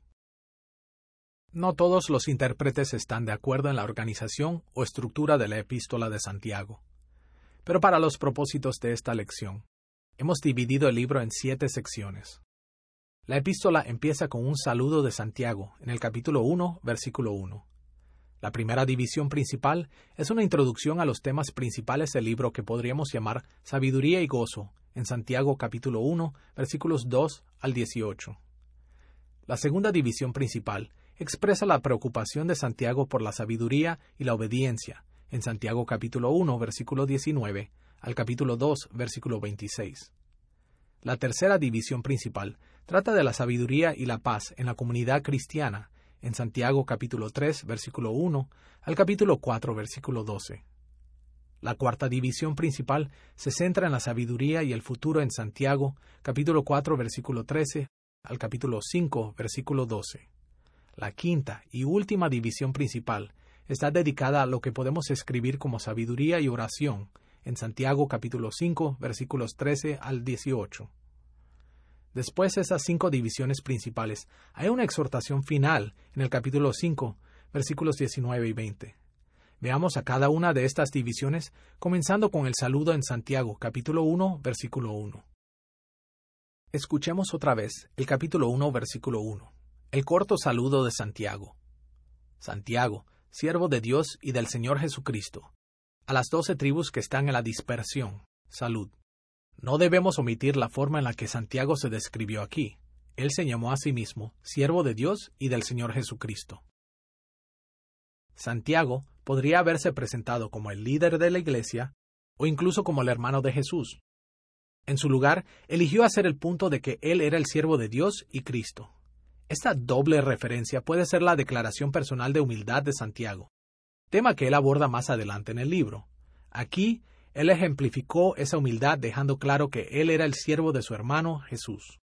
No todos los intérpretes están de acuerdo en la organización o estructura de la epístola de Santiago. Pero para los propósitos de esta lección, hemos dividido el libro en siete secciones. La epístola empieza con un saludo de Santiago en el capítulo uno, versículo uno. La primera división principal es una introducción a los temas principales del libro que podríamos llamar Sabiduría y Gozo, en Santiago capítulo uno, versículos dos al dieciocho. La segunda división principal expresa la preocupación de Santiago por la sabiduría y la obediencia, en Santiago capítulo uno, versículo diecinueve, al capítulo dos, versículo veintiséis. La tercera división principal trata de la sabiduría y la paz en la comunidad cristiana, en Santiago capítulo tres, versículo uno, al capítulo cuatro, versículo doce. La cuarta división principal se centra en la sabiduría y el futuro en Santiago capítulo cuatro, versículo trece, al capítulo cinco, versículo doce. La quinta y última división principal está dedicada a lo que podemos escribir como sabiduría y oración, en Santiago capítulo cinco, versículos trece al dieciocho. Después de esas cinco divisiones principales, hay una exhortación final en el capítulo cinco, versículos diecinueve y veinte. Veamos a cada una de estas divisiones, comenzando con el saludo en Santiago capítulo uno, versículo uno. Escuchemos otra vez el capítulo uno, versículo uno, el corto saludo de Santiago. Santiago, siervo de Dios y del Señor Jesucristo, a las doce tribus que están en la dispersión, salud. No debemos omitir la forma en la que Santiago se describió aquí. Él se llamó a sí mismo siervo de Dios y del Señor Jesucristo. Santiago podría haberse presentado como el líder de la iglesia o incluso como el hermano de Jesús. En su lugar, eligió hacer el punto de que él era el siervo de Dios y Cristo. Esta doble referencia puede ser la declaración personal de humildad de Santiago, tema que él aborda más adelante en el libro. Aquí, él ejemplificó esa humildad dejando claro que él era el siervo de su hermano Jesús.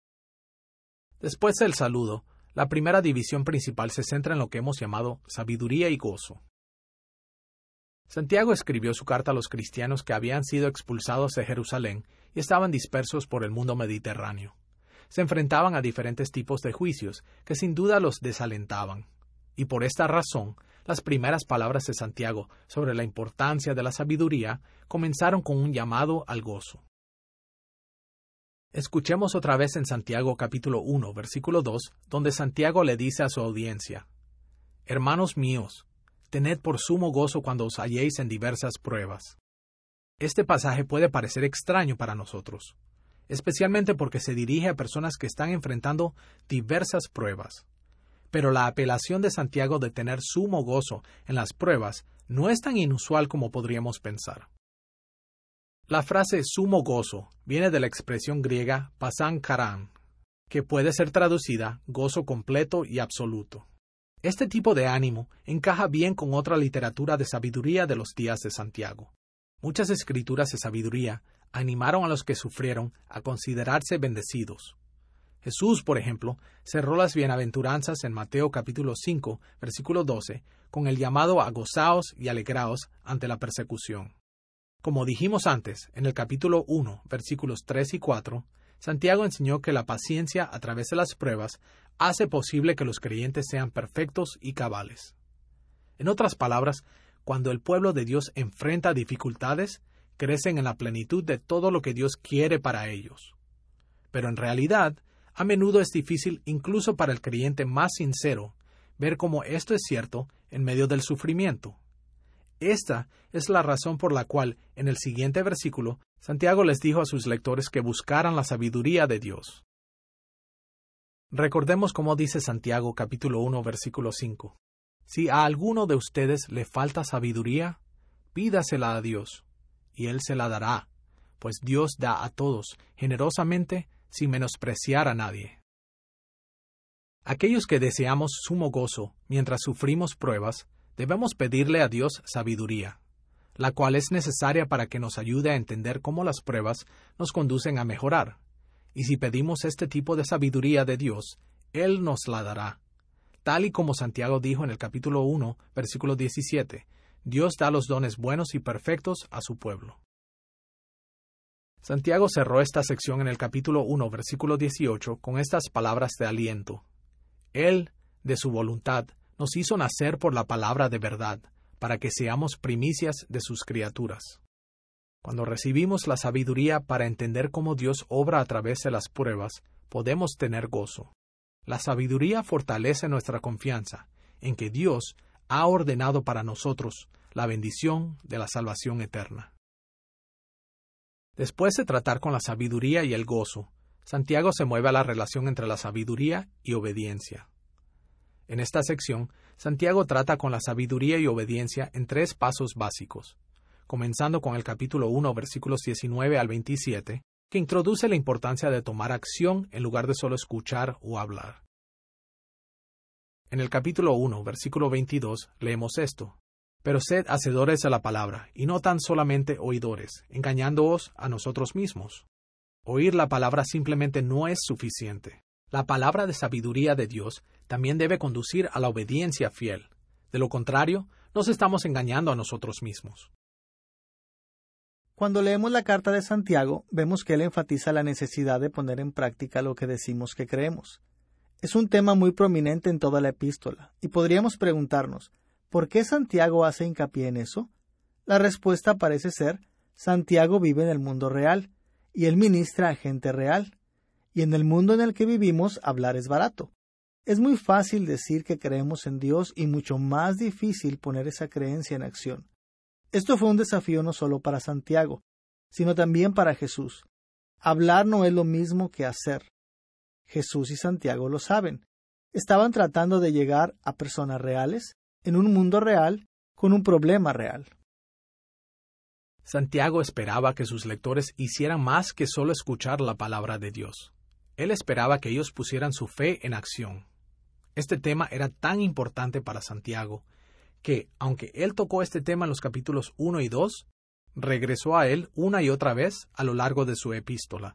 Después del saludo, la primera división principal se centra en lo que hemos llamado sabiduría y gozo. Santiago escribió su carta a los cristianos que habían sido expulsados de Jerusalén y estaban dispersos por el mundo mediterráneo. Se enfrentaban a diferentes tipos de juicios que sin duda los desalentaban. Y por esta razón, las primeras palabras de Santiago sobre la importancia de la sabiduría comenzaron con un llamado al gozo. Escuchemos otra vez en Santiago capítulo uno, versículo dos, donde Santiago le dice a su audiencia: Hermanos míos, tened por sumo gozo cuando os halléis en diversas pruebas. Este pasaje puede parecer extraño para nosotros, especialmente porque se dirige a personas que están enfrentando diversas pruebas. Pero la apelación de Santiago de tener sumo gozo en las pruebas no es tan inusual como podríamos pensar. La frase sumo gozo viene de la expresión griega pasan karan, que puede ser traducida gozo completo y absoluto. Este tipo de ánimo encaja bien con otra literatura de sabiduría de los días de Santiago. Muchas escrituras de sabiduría animaron a los que sufrieron a considerarse bendecidos. Jesús, por ejemplo, cerró las bienaventuranzas en Mateo capítulo cinco, versículo doce, con el llamado a gozaos y alegraos ante la persecución. Como dijimos antes, en el capítulo uno, versículos tres y cuatro, Santiago enseñó que la paciencia a través de las pruebas hace posible que los creyentes sean perfectos y cabales. En otras palabras, cuando el pueblo de Dios enfrenta dificultades, crecen en la plenitud de todo lo que Dios quiere para ellos. Pero en realidad, a menudo es difícil incluso para el creyente más sincero ver cómo esto es cierto en medio del sufrimiento. Esta es la razón por la cual, en el siguiente versículo, Santiago les dijo a sus lectores que buscaran la sabiduría de Dios. Recordemos cómo dice Santiago capítulo uno, versículo cinco. Si a alguno de ustedes le falta sabiduría, pídasela a Dios, y Él se la dará, pues Dios da a todos generosamente sin menospreciar a nadie. Aquellos que deseamos sumo gozo mientras sufrimos pruebas, debemos pedirle a Dios sabiduría, la cual es necesaria para que nos ayude a entender cómo las pruebas nos conducen a mejorar. Y si pedimos este tipo de sabiduría de Dios, Él nos la dará. Tal y como Santiago dijo en el capítulo uno, versículo diecisiete, Dios da los dones buenos y perfectos a su pueblo. Santiago cerró esta sección en el capítulo uno, versículo dieciocho, con estas palabras de aliento. Él, de su voluntad, nos hizo nacer por la palabra de verdad, para que seamos primicias de sus criaturas. Cuando recibimos la sabiduría para entender cómo Dios obra a través de las pruebas, podemos tener gozo. La sabiduría fortalece nuestra confianza en que Dios ha ordenado para nosotros la bendición de la salvación eterna. Después de tratar con la sabiduría y el gozo, Santiago se mueve a la relación entre la sabiduría y obediencia. En esta sección, Santiago trata con la sabiduría y obediencia en tres pasos básicos, comenzando con el capítulo uno, versículos diecinueve al veintisiete, que introduce la importancia de tomar acción en lugar de solo escuchar o hablar. En el capítulo uno, versículo veintidós, leemos esto. Pero sed hacedores de la palabra, y no tan solamente oidores, engañándoos a nosotros mismos. Oír la palabra simplemente no es suficiente. La palabra de sabiduría de Dios también debe conducir a la obediencia fiel. De lo contrario, nos estamos engañando a nosotros mismos. Cuando leemos la carta de Santiago, vemos que él enfatiza la necesidad de poner en práctica lo que decimos que creemos. Es un tema muy prominente en toda la epístola, y podríamos preguntarnos, ¿por qué Santiago hace hincapié en eso? La respuesta parece ser, Santiago vive en el mundo real, y él ministra a gente real. Y en el mundo en el que vivimos, hablar es barato. Es muy fácil decir que creemos en Dios y mucho más difícil poner esa creencia en acción. Esto fue un desafío no solo para Santiago, sino también para Jesús. Hablar no es lo mismo que hacer. Jesús y Santiago lo saben. Estaban tratando de llegar a personas reales, en un mundo real, con un problema real. Santiago esperaba que sus lectores hicieran más que solo escuchar la palabra de Dios. Él esperaba que ellos pusieran su fe en acción. Este tema era tan importante para Santiago que, aunque él tocó este tema en los capítulos uno y dos, regresó a él una y otra vez a lo largo de su epístola.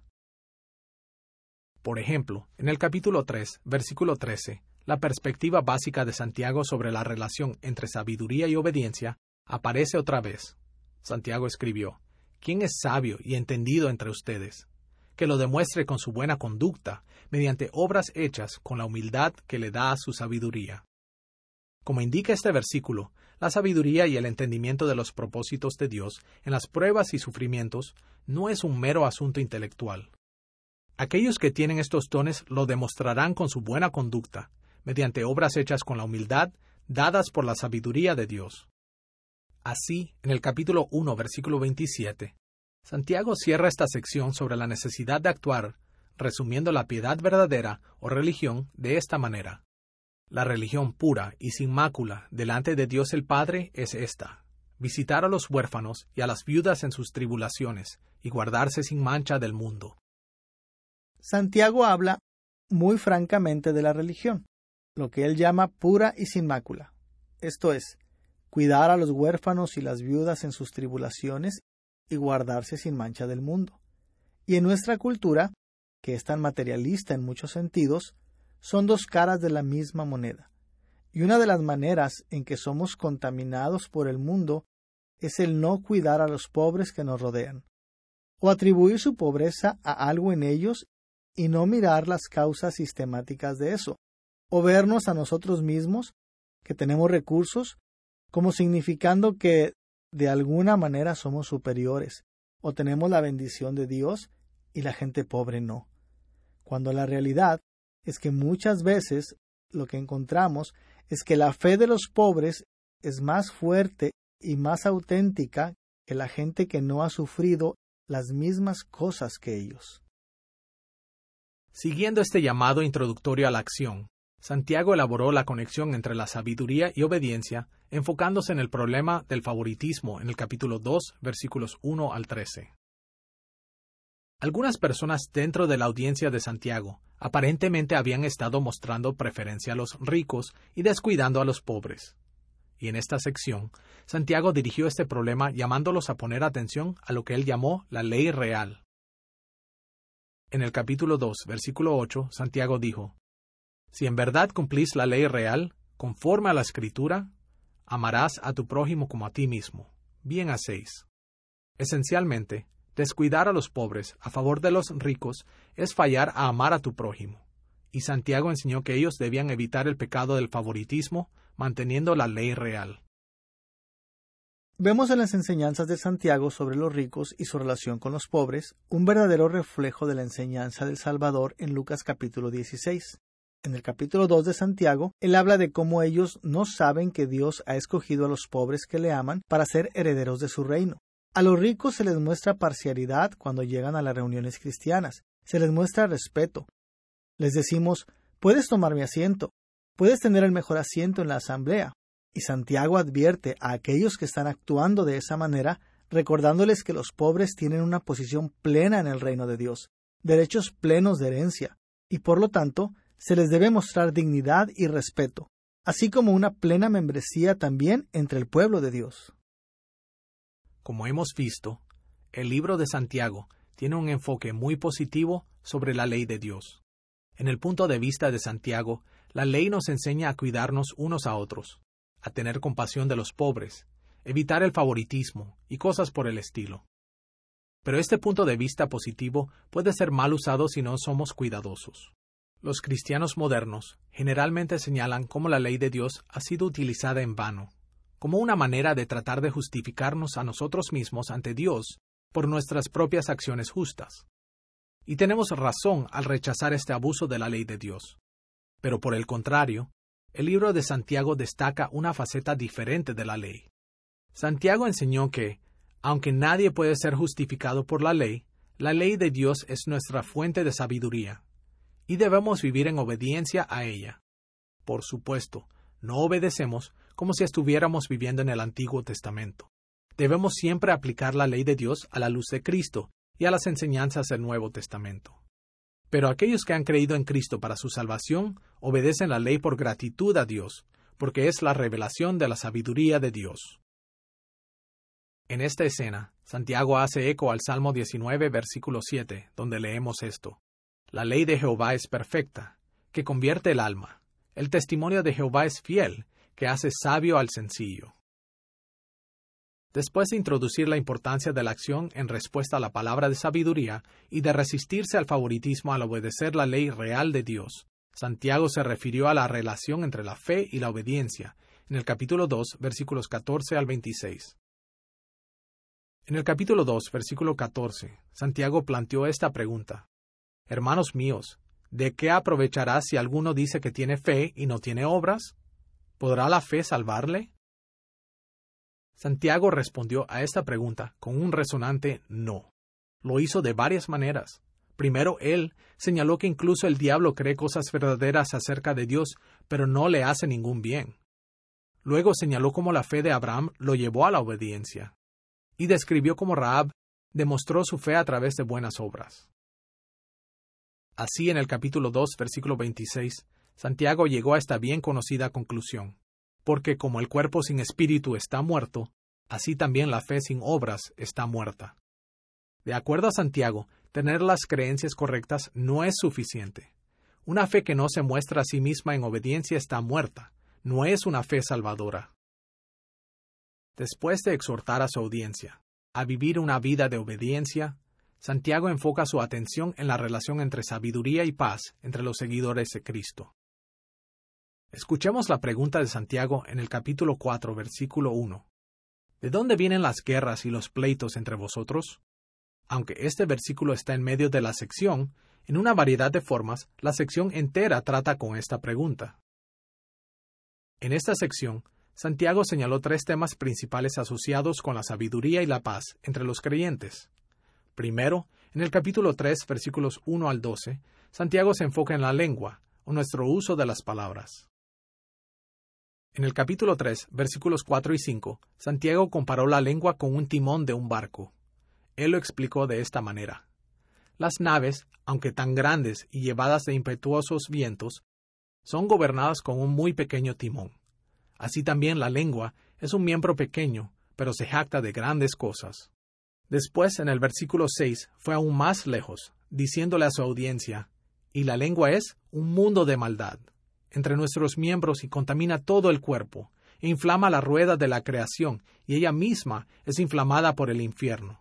Por ejemplo, en el capítulo tres, versículo trece, la perspectiva básica de Santiago sobre la relación entre sabiduría y obediencia aparece otra vez. Santiago escribió, ¿quién es sabio y entendido entre ustedes? Que lo demuestre con su buena conducta, mediante obras hechas con la humildad que le da su sabiduría. Como indica este versículo, la sabiduría y el entendimiento de los propósitos de Dios en las pruebas y sufrimientos no es un mero asunto intelectual. Aquellos que tienen estos dones lo demostrarán con su buena conducta, mediante obras hechas con la humildad dadas por la sabiduría de Dios. Así, en el capítulo uno, versículo veintisiete, Santiago cierra esta sección sobre la necesidad de actuar, resumiendo la piedad verdadera o religión de esta manera. La religión pura y sin mácula delante de Dios el Padre es esta: visitar a los huérfanos y a las viudas en sus tribulaciones, y guardarse sin mancha del mundo. Santiago habla muy francamente de la religión, lo que él llama pura y sin mácula. Esto es, cuidar a los huérfanos y las viudas en sus tribulaciones y guardarse sin mancha del mundo. Y en nuestra cultura, que es tan materialista en muchos sentidos, son dos caras de la misma moneda. Y una de las maneras en que somos contaminados por el mundo es el no cuidar a los pobres que nos rodean, o atribuir su pobreza a algo en ellos y no mirar las causas sistemáticas de eso, o vernos a nosotros mismos, que tenemos recursos, como significando que de alguna manera somos superiores, o tenemos la bendición de Dios y la gente pobre no. Cuando la realidad es que muchas veces lo que encontramos es que la fe de los pobres es más fuerte y más auténtica que la gente que no ha sufrido las mismas cosas que ellos. Siguiendo este llamado introductorio a la acción, Santiago elaboró la conexión entre la sabiduría y obediencia, enfocándose en el problema del favoritismo en el capítulo dos, versículos uno al trece. Algunas personas dentro de la audiencia de Santiago aparentemente habían estado mostrando preferencia a los ricos y descuidando a los pobres. Y en esta sección, Santiago dirigió este problema llamándolos a poner atención a lo que él llamó la ley real. En el capítulo dos, versículo ocho, Santiago dijo: Si en verdad cumplís la ley real, conforme a la Escritura, amarás a tu prójimo como a ti mismo. Bien hacéis. Esencialmente, descuidar a los pobres a favor de los ricos es fallar a amar a tu prójimo. Y Santiago enseñó que ellos debían evitar el pecado del favoritismo, manteniendo la ley real. Vemos en las enseñanzas de Santiago sobre los ricos y su relación con los pobres un verdadero reflejo de la enseñanza del Salvador en Lucas capítulo dieciséis. En el capítulo dos de Santiago, él habla de cómo ellos no saben que Dios ha escogido a los pobres que le aman para ser herederos de su reino. A los ricos se les muestra parcialidad cuando llegan a las reuniones cristianas. Se les muestra respeto. Les decimos: puedes tomar mi asiento, puedes tener el mejor asiento en la asamblea. Y Santiago advierte a aquellos que están actuando de esa manera, recordándoles que los pobres tienen una posición plena en el reino de Dios, derechos plenos de herencia, y por lo tanto, se les debe mostrar dignidad y respeto, así como una plena membresía también entre el pueblo de Dios. Como hemos visto, el libro de Santiago tiene un enfoque muy positivo sobre la ley de Dios. En el punto de vista de Santiago, la ley nos enseña a cuidarnos unos a otros, a tener compasión de los pobres, evitar el favoritismo y cosas por el estilo. Pero este punto de vista positivo puede ser mal usado si no somos cuidadosos. Los cristianos modernos generalmente señalan cómo la ley de Dios ha sido utilizada en vano, como una manera de tratar de justificarnos a nosotros mismos ante Dios por nuestras propias acciones justas. Y tenemos razón al rechazar este abuso de la ley de Dios. Pero por el contrario, el libro de Santiago destaca una faceta diferente de la ley. Santiago enseñó que, aunque nadie puede ser justificado por la ley, la ley de Dios es nuestra fuente de sabiduría, y debemos vivir en obediencia a ella. Por supuesto, no obedecemos como si estuviéramos viviendo en el Antiguo Testamento. Debemos siempre aplicar la ley de Dios a la luz de Cristo y a las enseñanzas del Nuevo Testamento. Pero aquellos que han creído en Cristo para su salvación obedecen la ley por gratitud a Dios, porque es la revelación de la sabiduría de Dios. En esta escena, Santiago hace eco al Salmo diecinueve, versículo siete, donde leemos esto: La ley de Jehová es perfecta, que convierte el alma. El testimonio de Jehová es fiel, que hace sabio al sencillo. Después de introducir la importancia de la acción en respuesta a la palabra de sabiduría y de resistirse al favoritismo al obedecer la ley real de Dios, Santiago se refirió a la relación entre la fe y la obediencia, en el capítulo dos, versículos catorce al veintiséis. En el capítulo dos, versículo catorce, Santiago planteó esta pregunta: Hermanos míos, ¿de qué aprovechará si alguno dice que tiene fe y no tiene obras? ¿Podrá la fe salvarle? Santiago respondió a esta pregunta con un resonante no. Lo hizo de varias maneras. Primero, él señaló que incluso el diablo cree cosas verdaderas acerca de Dios, pero no le hace ningún bien. Luego señaló cómo la fe de Abraham lo llevó a la obediencia. Y describió cómo Rahab demostró su fe a través de buenas obras. Así, en el capítulo dos, versículo veintiséis, Santiago llegó a esta bien conocida conclusión: porque como el cuerpo sin espíritu está muerto, así también la fe sin obras está muerta. De acuerdo a Santiago, tener las creencias correctas no es suficiente. Una fe que no se muestra a sí misma en obediencia está muerta, no es una fe salvadora. Después de exhortar a su audiencia a vivir una vida de obediencia, Santiago enfoca su atención en la relación entre sabiduría y paz entre los seguidores de Cristo. Escuchemos la pregunta de Santiago en el capítulo cuatro, versículo uno. ¿De dónde vienen las guerras y los pleitos entre vosotros? Aunque este versículo está en medio de la sección, en una variedad de formas, la sección entera trata con esta pregunta. En esta sección, Santiago señaló tres temas principales asociados con la sabiduría y la paz entre los creyentes. Primero, en el capítulo tres, versículos uno al doce, Santiago se enfoca en la lengua, o nuestro uso de las palabras. En el capítulo tres, versículos cuatro y cinco, Santiago comparó la lengua con un timón de un barco. Él lo explicó de esta manera. Las naves, aunque tan grandes y llevadas de impetuosos vientos, son gobernadas con un muy pequeño timón. Así también la lengua es un miembro pequeño, pero se jacta de grandes cosas. Después, en el versículo seis, fue aún más lejos, diciéndole a su audiencia, «Y la lengua es un mundo de maldad entre nuestros miembros y contamina todo el cuerpo, e inflama la rueda de la creación, y ella misma es inflamada por el infierno».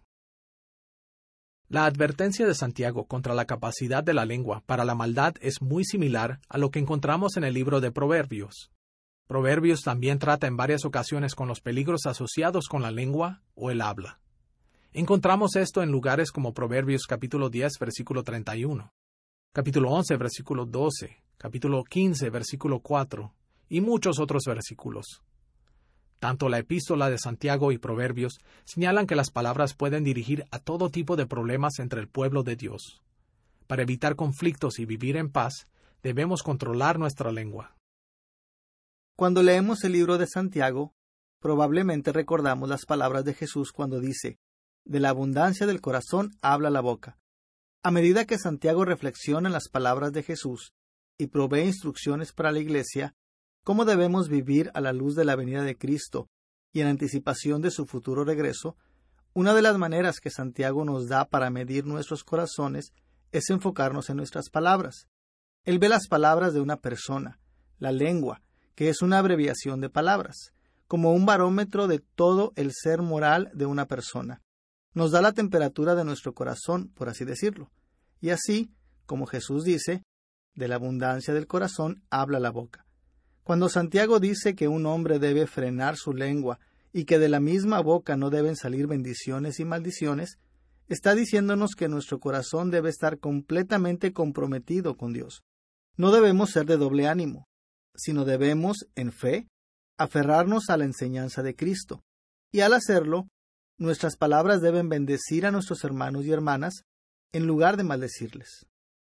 La advertencia de Santiago contra la capacidad de la lengua para la maldad es muy similar a lo que encontramos en el libro de Proverbios. Proverbios también trata en varias ocasiones con los peligros asociados con la lengua o el habla. Encontramos esto en lugares como Proverbios capítulo diez, versículo treinta y uno, capítulo once, versículo doce, capítulo quince, versículo cuatro, y muchos otros versículos. Tanto la epístola de Santiago y Proverbios señalan que las palabras pueden dirigir a todo tipo de problemas entre el pueblo de Dios. Para evitar conflictos y vivir en paz, debemos controlar nuestra lengua. Cuando leemos el libro de Santiago, probablemente recordamos las palabras de Jesús cuando dice, «De la abundancia del corazón habla la boca». A medida que Santiago reflexiona en las palabras de Jesús y provee instrucciones para la Iglesia, cómo debemos vivir a la luz de la venida de Cristo y en anticipación de su futuro regreso, una de las maneras que Santiago nos da para medir nuestros corazones es enfocarnos en nuestras palabras. Él ve las palabras de una persona, la lengua, que es una abreviación de palabras, como un barómetro de todo el ser moral de una persona. Nos da la temperatura de nuestro corazón, por así decirlo. Y así, como Jesús dice, de la abundancia del corazón habla la boca. Cuando Santiago dice que un hombre debe frenar su lengua y que de la misma boca no deben salir bendiciones y maldiciones, está diciéndonos que nuestro corazón debe estar completamente comprometido con Dios. No debemos ser de doble ánimo, sino debemos, en fe, aferrarnos a la enseñanza de Cristo. Y al hacerlo, nuestras palabras deben bendecir a nuestros hermanos y hermanas en lugar de maldecirles.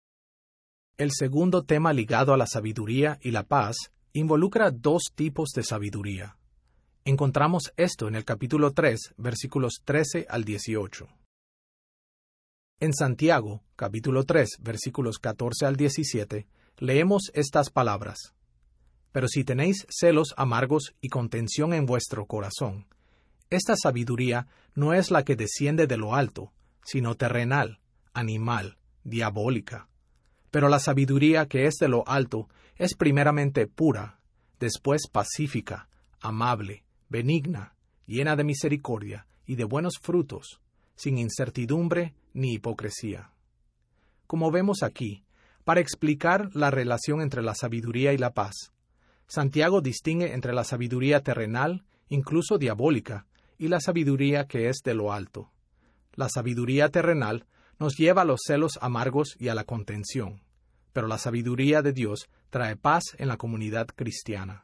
El segundo tema ligado a la sabiduría y la paz involucra dos tipos de sabiduría. Encontramos esto en el capítulo tres, versículos trece al dieciocho. En Santiago, capítulo tres, versículos catorce al diecisiete, leemos estas palabras. Pero si tenéis celos amargos y contención en vuestro corazón, esta sabiduría no es la que desciende de lo alto, sino terrenal, animal, diabólica. Pero la sabiduría que es de lo alto es primeramente pura, después pacífica, amable, benigna, llena de misericordia y de buenos frutos, sin incertidumbre ni hipocresía. Como vemos aquí, para explicar la relación entre la sabiduría y la paz, Santiago distingue entre la sabiduría terrenal, incluso diabólica, y la sabiduría que es de lo alto. La sabiduría terrenal nos lleva a los celos amargos y a la contención, pero la sabiduría de Dios trae paz en la comunidad cristiana.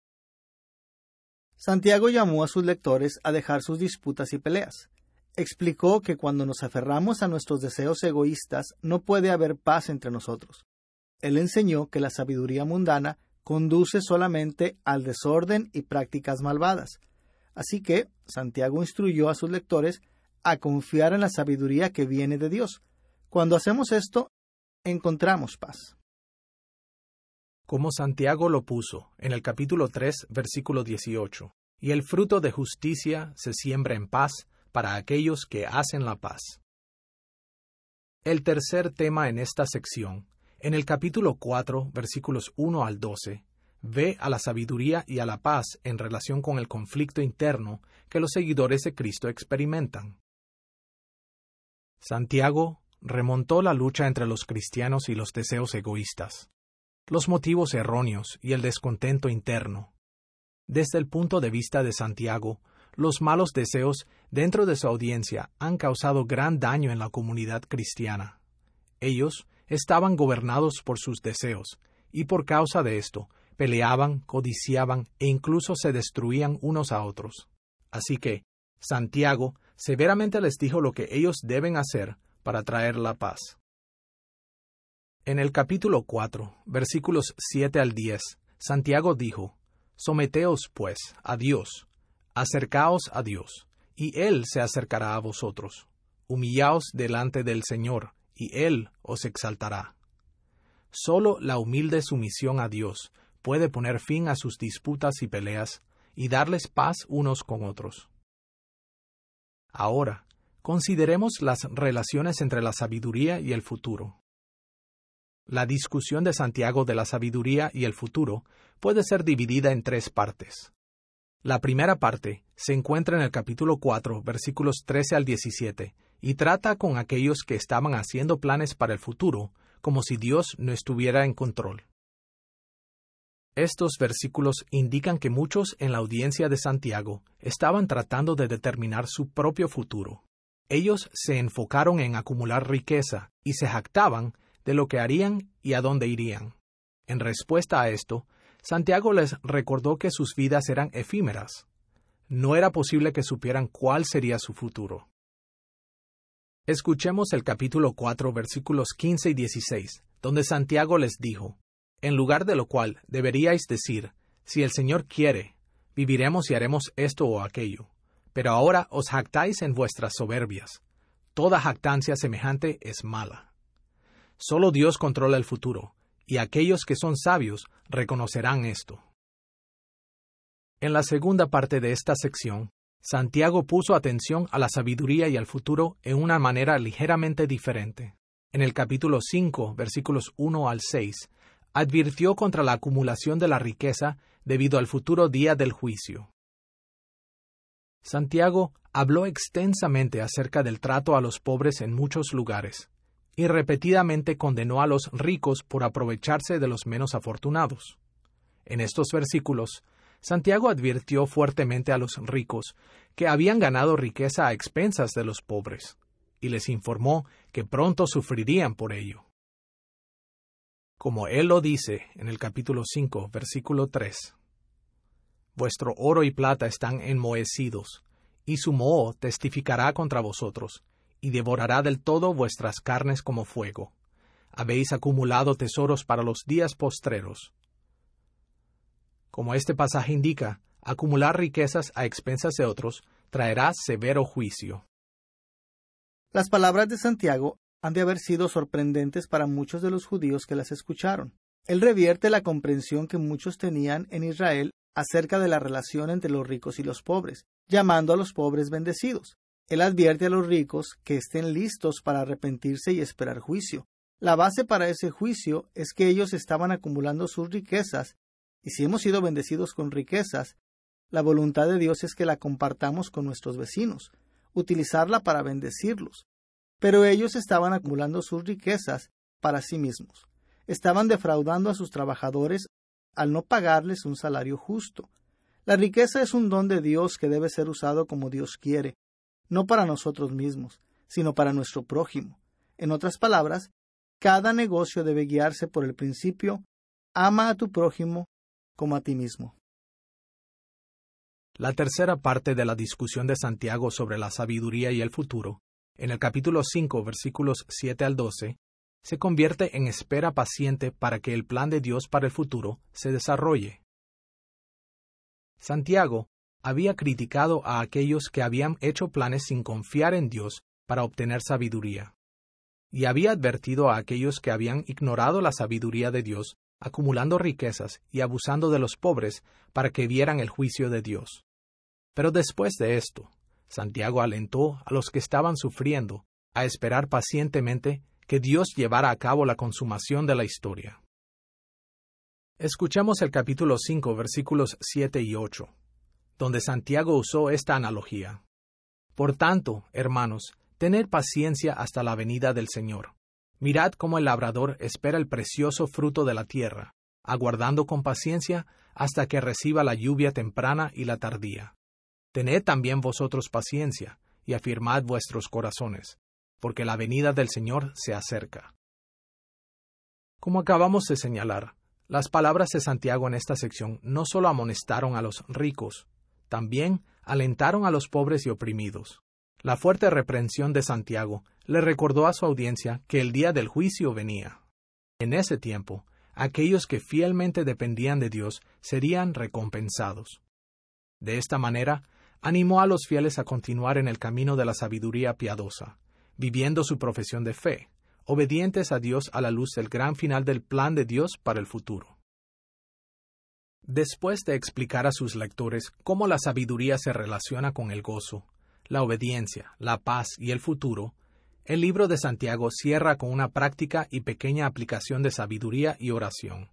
Santiago llamó a sus lectores a dejar sus disputas y peleas. Explicó que cuando nos aferramos a nuestros deseos egoístas no puede haber paz entre nosotros. Él enseñó que la sabiduría mundana conduce solamente al desorden y prácticas malvadas. Así que Santiago instruyó a sus lectores a confiar en la sabiduría que viene de Dios. Cuando hacemos esto, encontramos paz. Como Santiago lo puso en el capítulo tres, versículo dieciocho, y el fruto de justicia se siembra en paz para aquellos que hacen la paz. El tercer tema en esta sección, en el capítulo cuatro, versículos uno al doce, ve a la sabiduría y a la paz en relación con el conflicto interno que los seguidores de Cristo experimentan. Santiago remontó la lucha entre los cristianos y los deseos egoístas, los motivos erróneos y el descontento interno. Desde el punto de vista de Santiago, los malos deseos dentro de su audiencia han causado gran daño en la comunidad cristiana. Ellos estaban gobernados por sus deseos, y por causa de esto, peleaban, codiciaban e incluso se destruían unos a otros. Así que Santiago severamente les dijo lo que ellos deben hacer para traer la paz. En el capítulo cuatro, versículos siete al diez, Santiago dijo: Someteos, pues, a Dios, acercaos a Dios, y Él se acercará a vosotros. Humillaos delante del Señor, y Él os exaltará. Solo la humilde sumisión a Dios puede poner fin a sus disputas y peleas, y darles paz unos con otros. Ahora, consideremos las relaciones entre la sabiduría y el futuro. La discusión de Santiago de la sabiduría y el futuro puede ser dividida en tres partes. La primera parte se encuentra en el capítulo cuatro, versículos trece al diecisiete, y trata con aquellos que estaban haciendo planes para el futuro, como si Dios no estuviera en control. Estos versículos indican que muchos en la audiencia de Santiago estaban tratando de determinar su propio futuro. Ellos se enfocaron en acumular riqueza y se jactaban de lo que harían y a dónde irían. En respuesta a esto, Santiago les recordó que sus vidas eran efímeras. No era posible que supieran cuál sería su futuro. Escuchemos el capítulo cuatro, versículos quince y dieciséis, donde Santiago les dijo: En lugar de lo cual deberíais decir, si el Señor quiere, viviremos y haremos esto o aquello. Pero ahora os jactáis en vuestras soberbias. Toda jactancia semejante es mala. Solo Dios controla el futuro, y aquellos que son sabios reconocerán esto. En la segunda parte de esta sección, Santiago puso atención a la sabiduría y al futuro en una manera ligeramente diferente. En el capítulo cinco, versículos uno al seis, advirtió contra la acumulación de la riqueza debido al futuro día del juicio. Santiago habló extensamente acerca del trato a los pobres en muchos lugares, y repetidamente condenó a los ricos por aprovecharse de los menos afortunados. En estos versículos, Santiago advirtió fuertemente a los ricos que habían ganado riqueza a expensas de los pobres, y les informó que pronto sufrirían por ello. Como él lo dice en el capítulo cinco, versículo tres, Vuestro oro y plata están enmohecidos, y su moho testificará contra vosotros, y devorará del todo vuestras carnes como fuego. Habéis acumulado tesoros para los días postreros. Como este pasaje indica, acumular riquezas a expensas de otros traerá severo juicio. Las palabras de Santiago han de haber sido sorprendentes para muchos de los judíos que las escucharon. Él revierte la comprensión que muchos tenían en Israel acerca de la relación entre los ricos y los pobres, llamando a los pobres bendecidos. Él advierte a los ricos que estén listos para arrepentirse y esperar juicio. La base para ese juicio es que ellos estaban acumulando sus riquezas, y si hemos sido bendecidos con riquezas, la voluntad de Dios es que la compartamos con nuestros vecinos, utilizarla para bendecirlos. Pero ellos estaban acumulando sus riquezas para sí mismos. Estaban defraudando a sus trabajadores al no pagarles un salario justo. La riqueza es un don de Dios que debe ser usado como Dios quiere, no para nosotros mismos, sino para nuestro prójimo. En otras palabras, cada negocio debe guiarse por el principio: ama a tu prójimo como a ti mismo. La tercera parte de la discusión de Santiago sobre la sabiduría y el futuro, en el capítulo cinco, versículos siete al doce, se convierte en espera paciente para que el plan de Dios para el futuro se desarrolle. Santiago había criticado a aquellos que habían hecho planes sin confiar en Dios para obtener sabiduría, y había advertido a aquellos que habían ignorado la sabiduría de Dios, acumulando riquezas y abusando de los pobres para que vieran el juicio de Dios. Pero después de esto, Santiago alentó a los que estaban sufriendo a esperar pacientemente que Dios llevara a cabo la consumación de la historia. Escuchemos el capítulo cinco, versículos siete y ocho, donde Santiago usó esta analogía. Por tanto, hermanos, tened paciencia hasta la venida del Señor. Mirad cómo el labrador espera el precioso fruto de la tierra, aguardando con paciencia hasta que reciba la lluvia temprana y la tardía. Tened también vosotros paciencia, y afirmad vuestros corazones, porque la venida del Señor se acerca. Como acabamos de señalar, Las palabras de Santiago en esta sección no solo amonestaron a los ricos, también alentaron a los pobres y oprimidos. La fuerte reprensión de Santiago le recordó a su audiencia que el día del juicio venía. En ese tiempo, aquellos que fielmente dependían de Dios serían recompensados. De esta manera, animó a los fieles a continuar en el camino de la sabiduría piadosa, viviendo su profesión de fe, obedientes a Dios a la luz del gran final del plan de Dios para el futuro. Después de explicar a sus lectores cómo la sabiduría se relaciona con el gozo, la obediencia, la paz y el futuro, el libro de Santiago cierra con una práctica y pequeña aplicación de sabiduría y oración.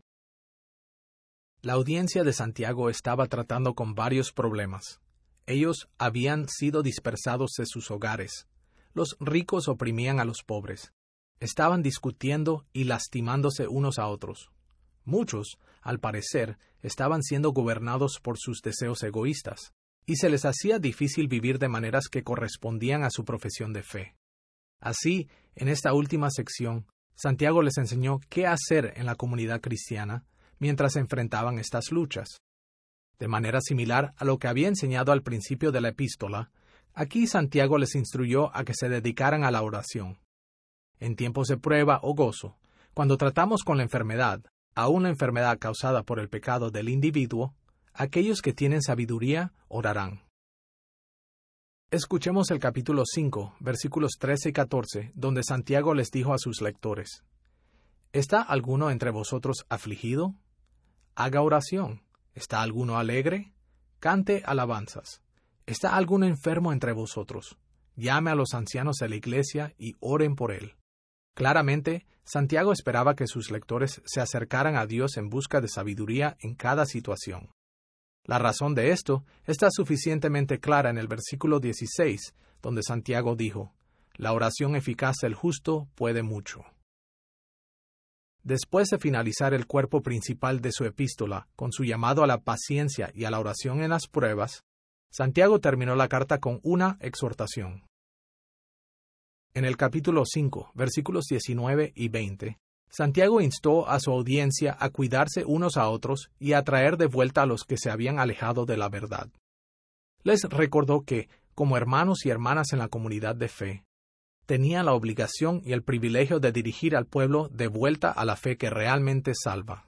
La audiencia de Santiago estaba tratando con varios problemas. Ellos habían sido dispersados de sus hogares. Los ricos oprimían a los pobres. Estaban discutiendo y lastimándose unos a otros. Muchos, al parecer, estaban siendo gobernados por sus deseos egoístas, y se les hacía difícil vivir de maneras que correspondían a su profesión de fe. Así, en esta última sección, Santiago les enseñó qué hacer en la comunidad cristiana mientras enfrentaban estas luchas. De manera similar a lo que había enseñado al principio de la epístola, aquí Santiago les instruyó a que se dedicaran a la oración. En tiempos de prueba o gozo, cuando tratamos con la enfermedad, aún la enfermedad causada por el pecado del individuo, aquellos que tienen sabiduría orarán. Escuchemos el capítulo cinco, versículos trece y catorce, donde Santiago les dijo a sus lectores: ¿Está alguno entre vosotros afligido? Haga oración. ¿Está alguno alegre? Cante alabanzas. ¿Está alguno enfermo entre vosotros? Llame a los ancianos de la iglesia y oren por él. Claramente, Santiago esperaba que sus lectores se acercaran a Dios en busca de sabiduría en cada situación. La razón de esto está suficientemente clara en el versículo dieciséis, donde Santiago dijo: «La oración eficaz del justo puede mucho». Después de finalizar el cuerpo principal de su epístola con su llamado a la paciencia y a la oración en las pruebas, Santiago terminó la carta con una exhortación. En el capítulo cinco, versículos diecinueve y veinte, Santiago instó a su audiencia a cuidarse unos a otros y a traer de vuelta a los que se habían alejado de la verdad. Les recordó que, como hermanos y hermanas en la comunidad de fe, tenía la obligación y el privilegio de dirigir al pueblo de vuelta a la fe que realmente salva.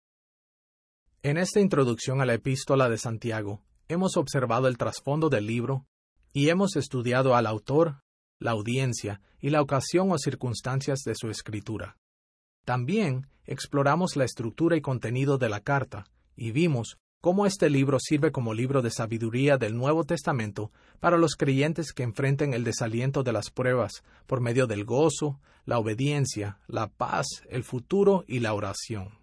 En esta introducción a la epístola de Santiago, hemos observado el trasfondo del libro y hemos estudiado al autor, la audiencia y la ocasión o circunstancias de su escritura. También exploramos la estructura y contenido de la carta y vimos cómo este libro sirve como libro de sabiduría del Nuevo Testamento para los creyentes que enfrenten el desaliento de las pruebas por medio del gozo, la obediencia, la paz, el futuro y la oración.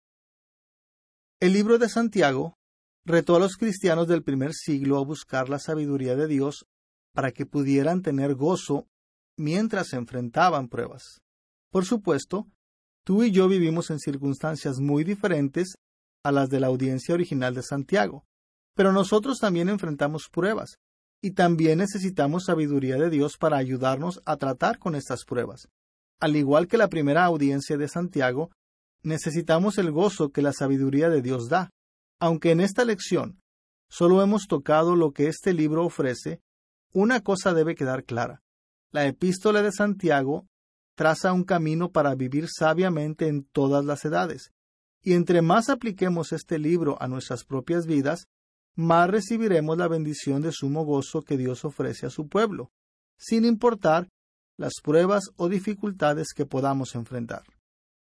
El libro de Santiago retó a los cristianos del primer siglo a buscar la sabiduría de Dios para que pudieran tener gozo mientras se enfrentaban pruebas. Por supuesto, tú y yo vivimos en circunstancias muy diferentes a las de la audiencia original de Santiago, pero nosotros también enfrentamos pruebas, y también necesitamos sabiduría de Dios para ayudarnos a tratar con estas pruebas. Al igual que la primera audiencia de Santiago, necesitamos el gozo que la sabiduría de Dios da. Aunque en esta lección solo hemos tocado lo que este libro ofrece, una cosa debe quedar clara. La epístola de Santiago traza un camino para vivir sabiamente en todas las edades. Y entre más apliquemos este libro a nuestras propias vidas, más recibiremos la bendición de sumo gozo que Dios ofrece a su pueblo, sin importar las pruebas o dificultades que podamos enfrentar.